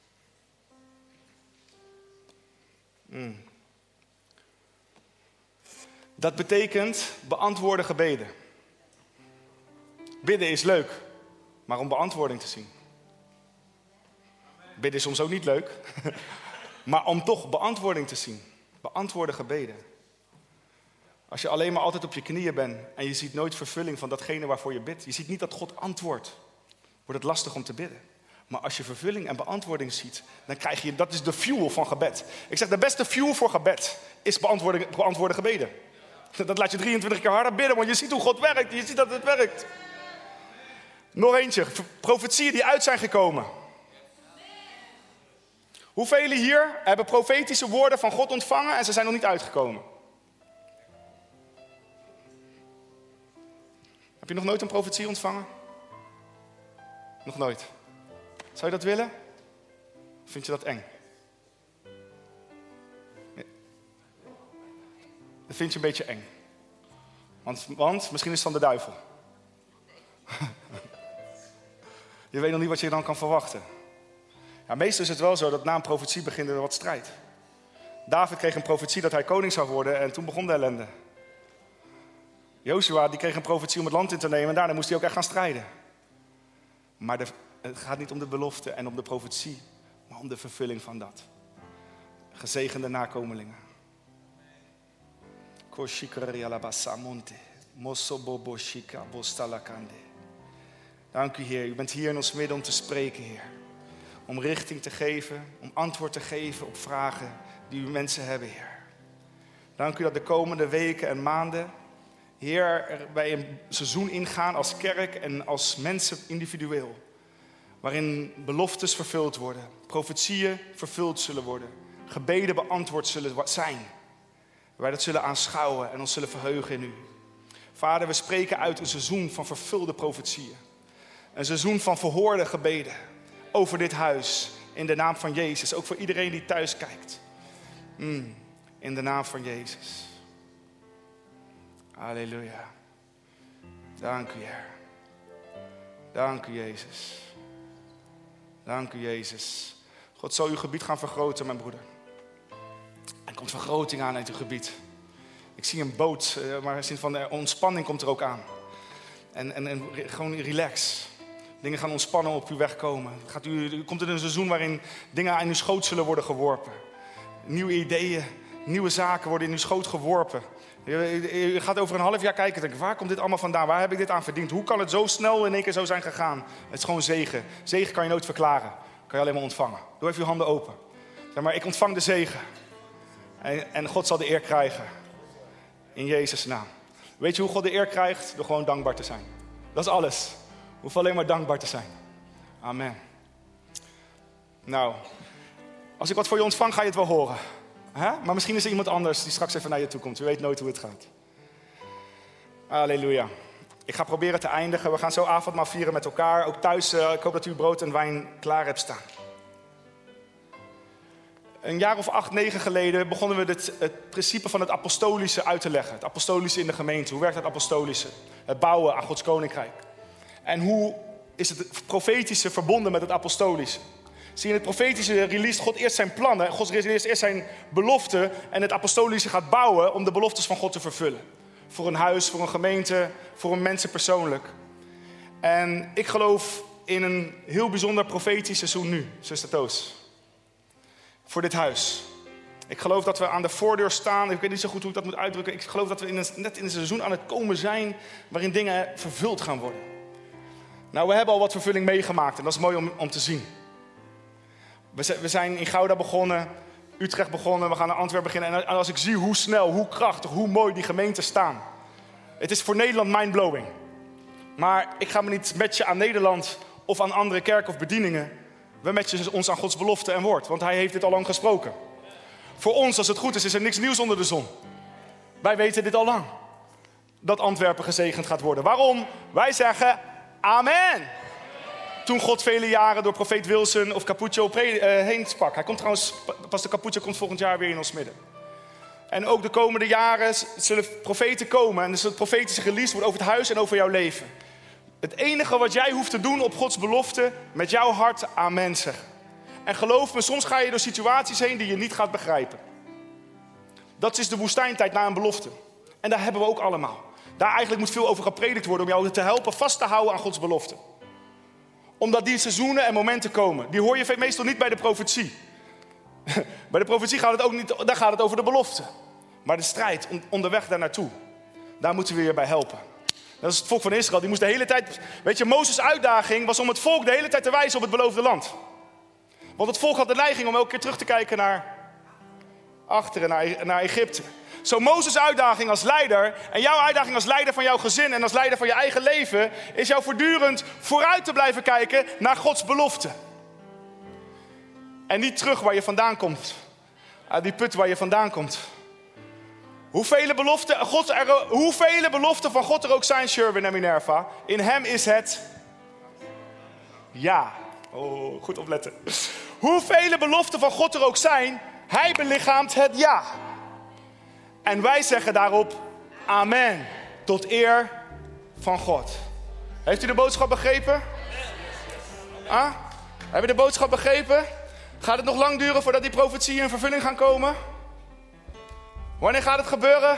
Dat betekent beantwoorde gebeden. Bidden is leuk, maar om beantwoording te zien. Bidden is soms ook niet leuk, maar om toch beantwoording te zien. Beantwoorde gebeden. Als je alleen maar altijd op je knieën bent en je ziet nooit vervulling van datgene waarvoor je bidt. Je ziet niet dat God antwoordt. Wordt het lastig om te bidden. Maar als je vervulling en beantwoording ziet, dan krijg je, dat is de fuel van gebed. Ik zeg, de beste fuel voor gebed is beantwoorde gebeden. Dat laat je 23 keer harder bidden, want je ziet hoe God werkt. Je ziet dat het werkt. Nog eentje, profetieën die uit zijn gekomen. Hoeveel hier hebben profetische woorden van God ontvangen en ze zijn nog niet uitgekomen? Heb je nog nooit een profetie ontvangen? Nog nooit. Zou je dat willen? Of vind je dat eng? Nee. Dat vind je een beetje eng. Want misschien is het van de duivel. Je weet nog niet wat je dan kan verwachten. Ja, meestal is het wel zo dat na een profetie begint er wat strijd. David kreeg een profetie dat hij koning zou worden en toen begon de ellende. Jozua die kreeg een profetie om het land in te nemen en daarna moest hij ook echt gaan strijden. Maar het gaat niet om de belofte en om de profetie, maar om de vervulling van dat. Gezegende nakomelingen. Dank u, Heer. U bent hier in ons midden om te spreken, Heer. Om richting te geven, om antwoord te geven op vragen die uw mensen hebben, Heer. Dank u dat de komende weken en maanden, Heer, wij een seizoen ingaan als kerk en als mensen individueel. Waarin beloftes vervuld worden. Profetieën vervuld zullen worden. Gebeden beantwoord zullen zijn. Wij dat zullen aanschouwen en ons zullen verheugen in u. Vader, we spreken uit een seizoen van vervulde profetieën. Een seizoen van verhoorde gebeden. Over dit huis. In de naam van Jezus. Ook voor iedereen die thuis kijkt. In de naam van Jezus. Halleluja. Dank u, Heer. Dank u, Jezus. Dank u, Jezus. God zal uw gebied gaan vergroten, mijn broeder. Er komt vergroting aan uit uw gebied. Ik zie een boot, maar in zin van de ontspanning komt er ook aan. En gewoon relax. Dingen gaan ontspannen op uw weg komen. U komt in een seizoen waarin dingen aan uw schoot zullen worden geworpen. Nieuwe ideeën, nieuwe zaken worden in uw schoot geworpen. Je gaat over een half jaar kijken en denken, waar komt dit allemaal vandaan? Waar heb ik dit aan verdiend? Hoe kan het zo snel in één keer zo zijn gegaan? Het is gewoon zegen. Zegen kan je nooit verklaren. Kan je alleen maar ontvangen. Doe even je handen open. Zeg maar, ik ontvang de zegen. En God zal de eer krijgen. In Jezus' naam. Weet je hoe God de eer krijgt? Door gewoon dankbaar te zijn. Dat is alles. We hoeven alleen maar dankbaar te zijn. Amen. Nou, als ik wat voor je ontvang, ga je het wel horen. Maar misschien is er iemand anders die straks even naar je toe komt. Je weet nooit hoe het gaat. Halleluja. Ik ga proberen te eindigen. We gaan zo avondmaal vieren met elkaar. Ook thuis, ik hoop dat u brood en wijn klaar hebt staan. Een jaar of 8, 9 geleden begonnen we het principe van het apostolische uit te leggen. Het apostolische in de gemeente. Hoe werkt het apostolische? Het bouwen aan Gods koninkrijk. En hoe is het profetische verbonden met het apostolische? Zie je, in het profetische release God eerst zijn plannen. God release eerst zijn beloften. En het apostolische gaat bouwen om de beloftes van God te vervullen. Voor een huis, voor een gemeente, voor een mensen persoonlijk. En ik geloof in een heel bijzonder profetisch seizoen nu, zuster Toos. Voor dit huis. Ik geloof dat we aan de voordeur staan. Ik weet niet zo goed hoe ik dat moet uitdrukken. Ik geloof dat we net in een seizoen aan het komen zijn waarin dingen vervuld gaan worden. Nou, we hebben al wat vervulling meegemaakt en dat is mooi om te zien. We zijn in Gouda begonnen, Utrecht begonnen, we gaan naar Antwerpen beginnen. En als ik zie hoe snel, hoe krachtig, hoe mooi die gemeenten staan. Het is voor Nederland mindblowing. Maar ik ga me niet matchen aan Nederland of aan andere kerken of bedieningen. We matchen ons aan Gods belofte en woord, want hij heeft dit al lang gesproken. Voor ons, als het goed is er niks nieuws onder de zon. Wij weten dit al lang. Dat Antwerpen gezegend gaat worden. Waarom? Wij zeggen amen. Toen God vele jaren door profeet Wilson of Capuccio heen sprak. Hij komt trouwens, pastor Capuccio komt volgend jaar weer in ons midden. En ook de komende jaren zullen profeten komen. En dus het profetische release wordt over het huis en over jouw leven. Het enige wat jij hoeft te doen op Gods belofte, met jouw hart amen zeggen. En geloof me, soms ga je door situaties heen die je niet gaat begrijpen. Dat is de woestijntijd na een belofte. En daar hebben we ook allemaal. Daar eigenlijk moet veel over gepredikt worden om jou te helpen vast te houden aan Gods belofte. Omdat die seizoenen en momenten komen. Die hoor je meestal niet bij de profetie. Bij de profetie gaat het ook niet, daar gaat het over de belofte. Maar de strijd onderweg daar naartoe, daar moeten we je bij helpen. Dat is het volk van Israël. Die moest de hele tijd... Weet je, Mozes' uitdaging was om het volk de hele tijd te wijzen op het beloofde land. Want het volk had de neiging om elke keer terug te kijken naar achteren, naar Egypte. Zo Mozes' uitdaging als leider en jouw uitdaging als leider van jouw gezin en als leider van je eigen leven is jou voortdurend vooruit te blijven kijken naar Gods belofte. En niet terug waar je vandaan komt. Uit die put waar je vandaan komt. Hoeveel beloften van God er ook zijn, Sherwin en Minerva. In hem is het ja. Oh, goed opletten. Hoeveel beloften van God er ook zijn, hij belichaamt het ja. En wij zeggen daarop amen. Tot eer van God. Heeft u de boodschap begrepen? Heb je de boodschap begrepen? Gaat het nog lang duren voordat die profetieën in vervulling gaan komen? Wanneer gaat het gebeuren?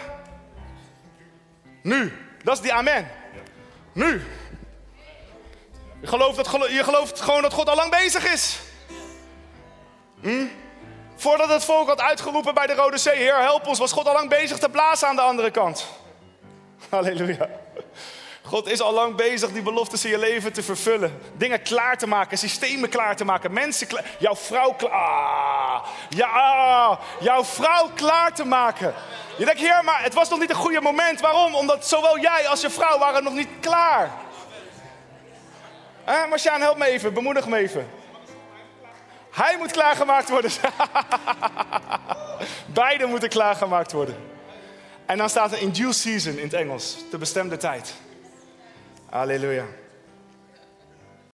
Nu. Dat is die amen. Nu. Je gelooft gewoon dat God al lang bezig is. Voordat het volk had uitgeroepen bij de Rode Zee, Heer, help ons, was God al lang bezig te blazen aan de andere kant. Halleluja. God is al lang bezig die beloftes in je leven te vervullen. Dingen klaar te maken, systemen klaar te maken, mensen klaar... Jouw vrouw klaar te maken. Je denkt, Heer, maar het was nog niet een goede moment. Waarom? Omdat zowel jij als je vrouw waren nog niet klaar. Marciaan, help me even, bemoedig me even. Hij moet klaargemaakt worden. Beide moeten klaargemaakt worden. En dan staat er in due season in het Engels. De bestemde tijd. Halleluja.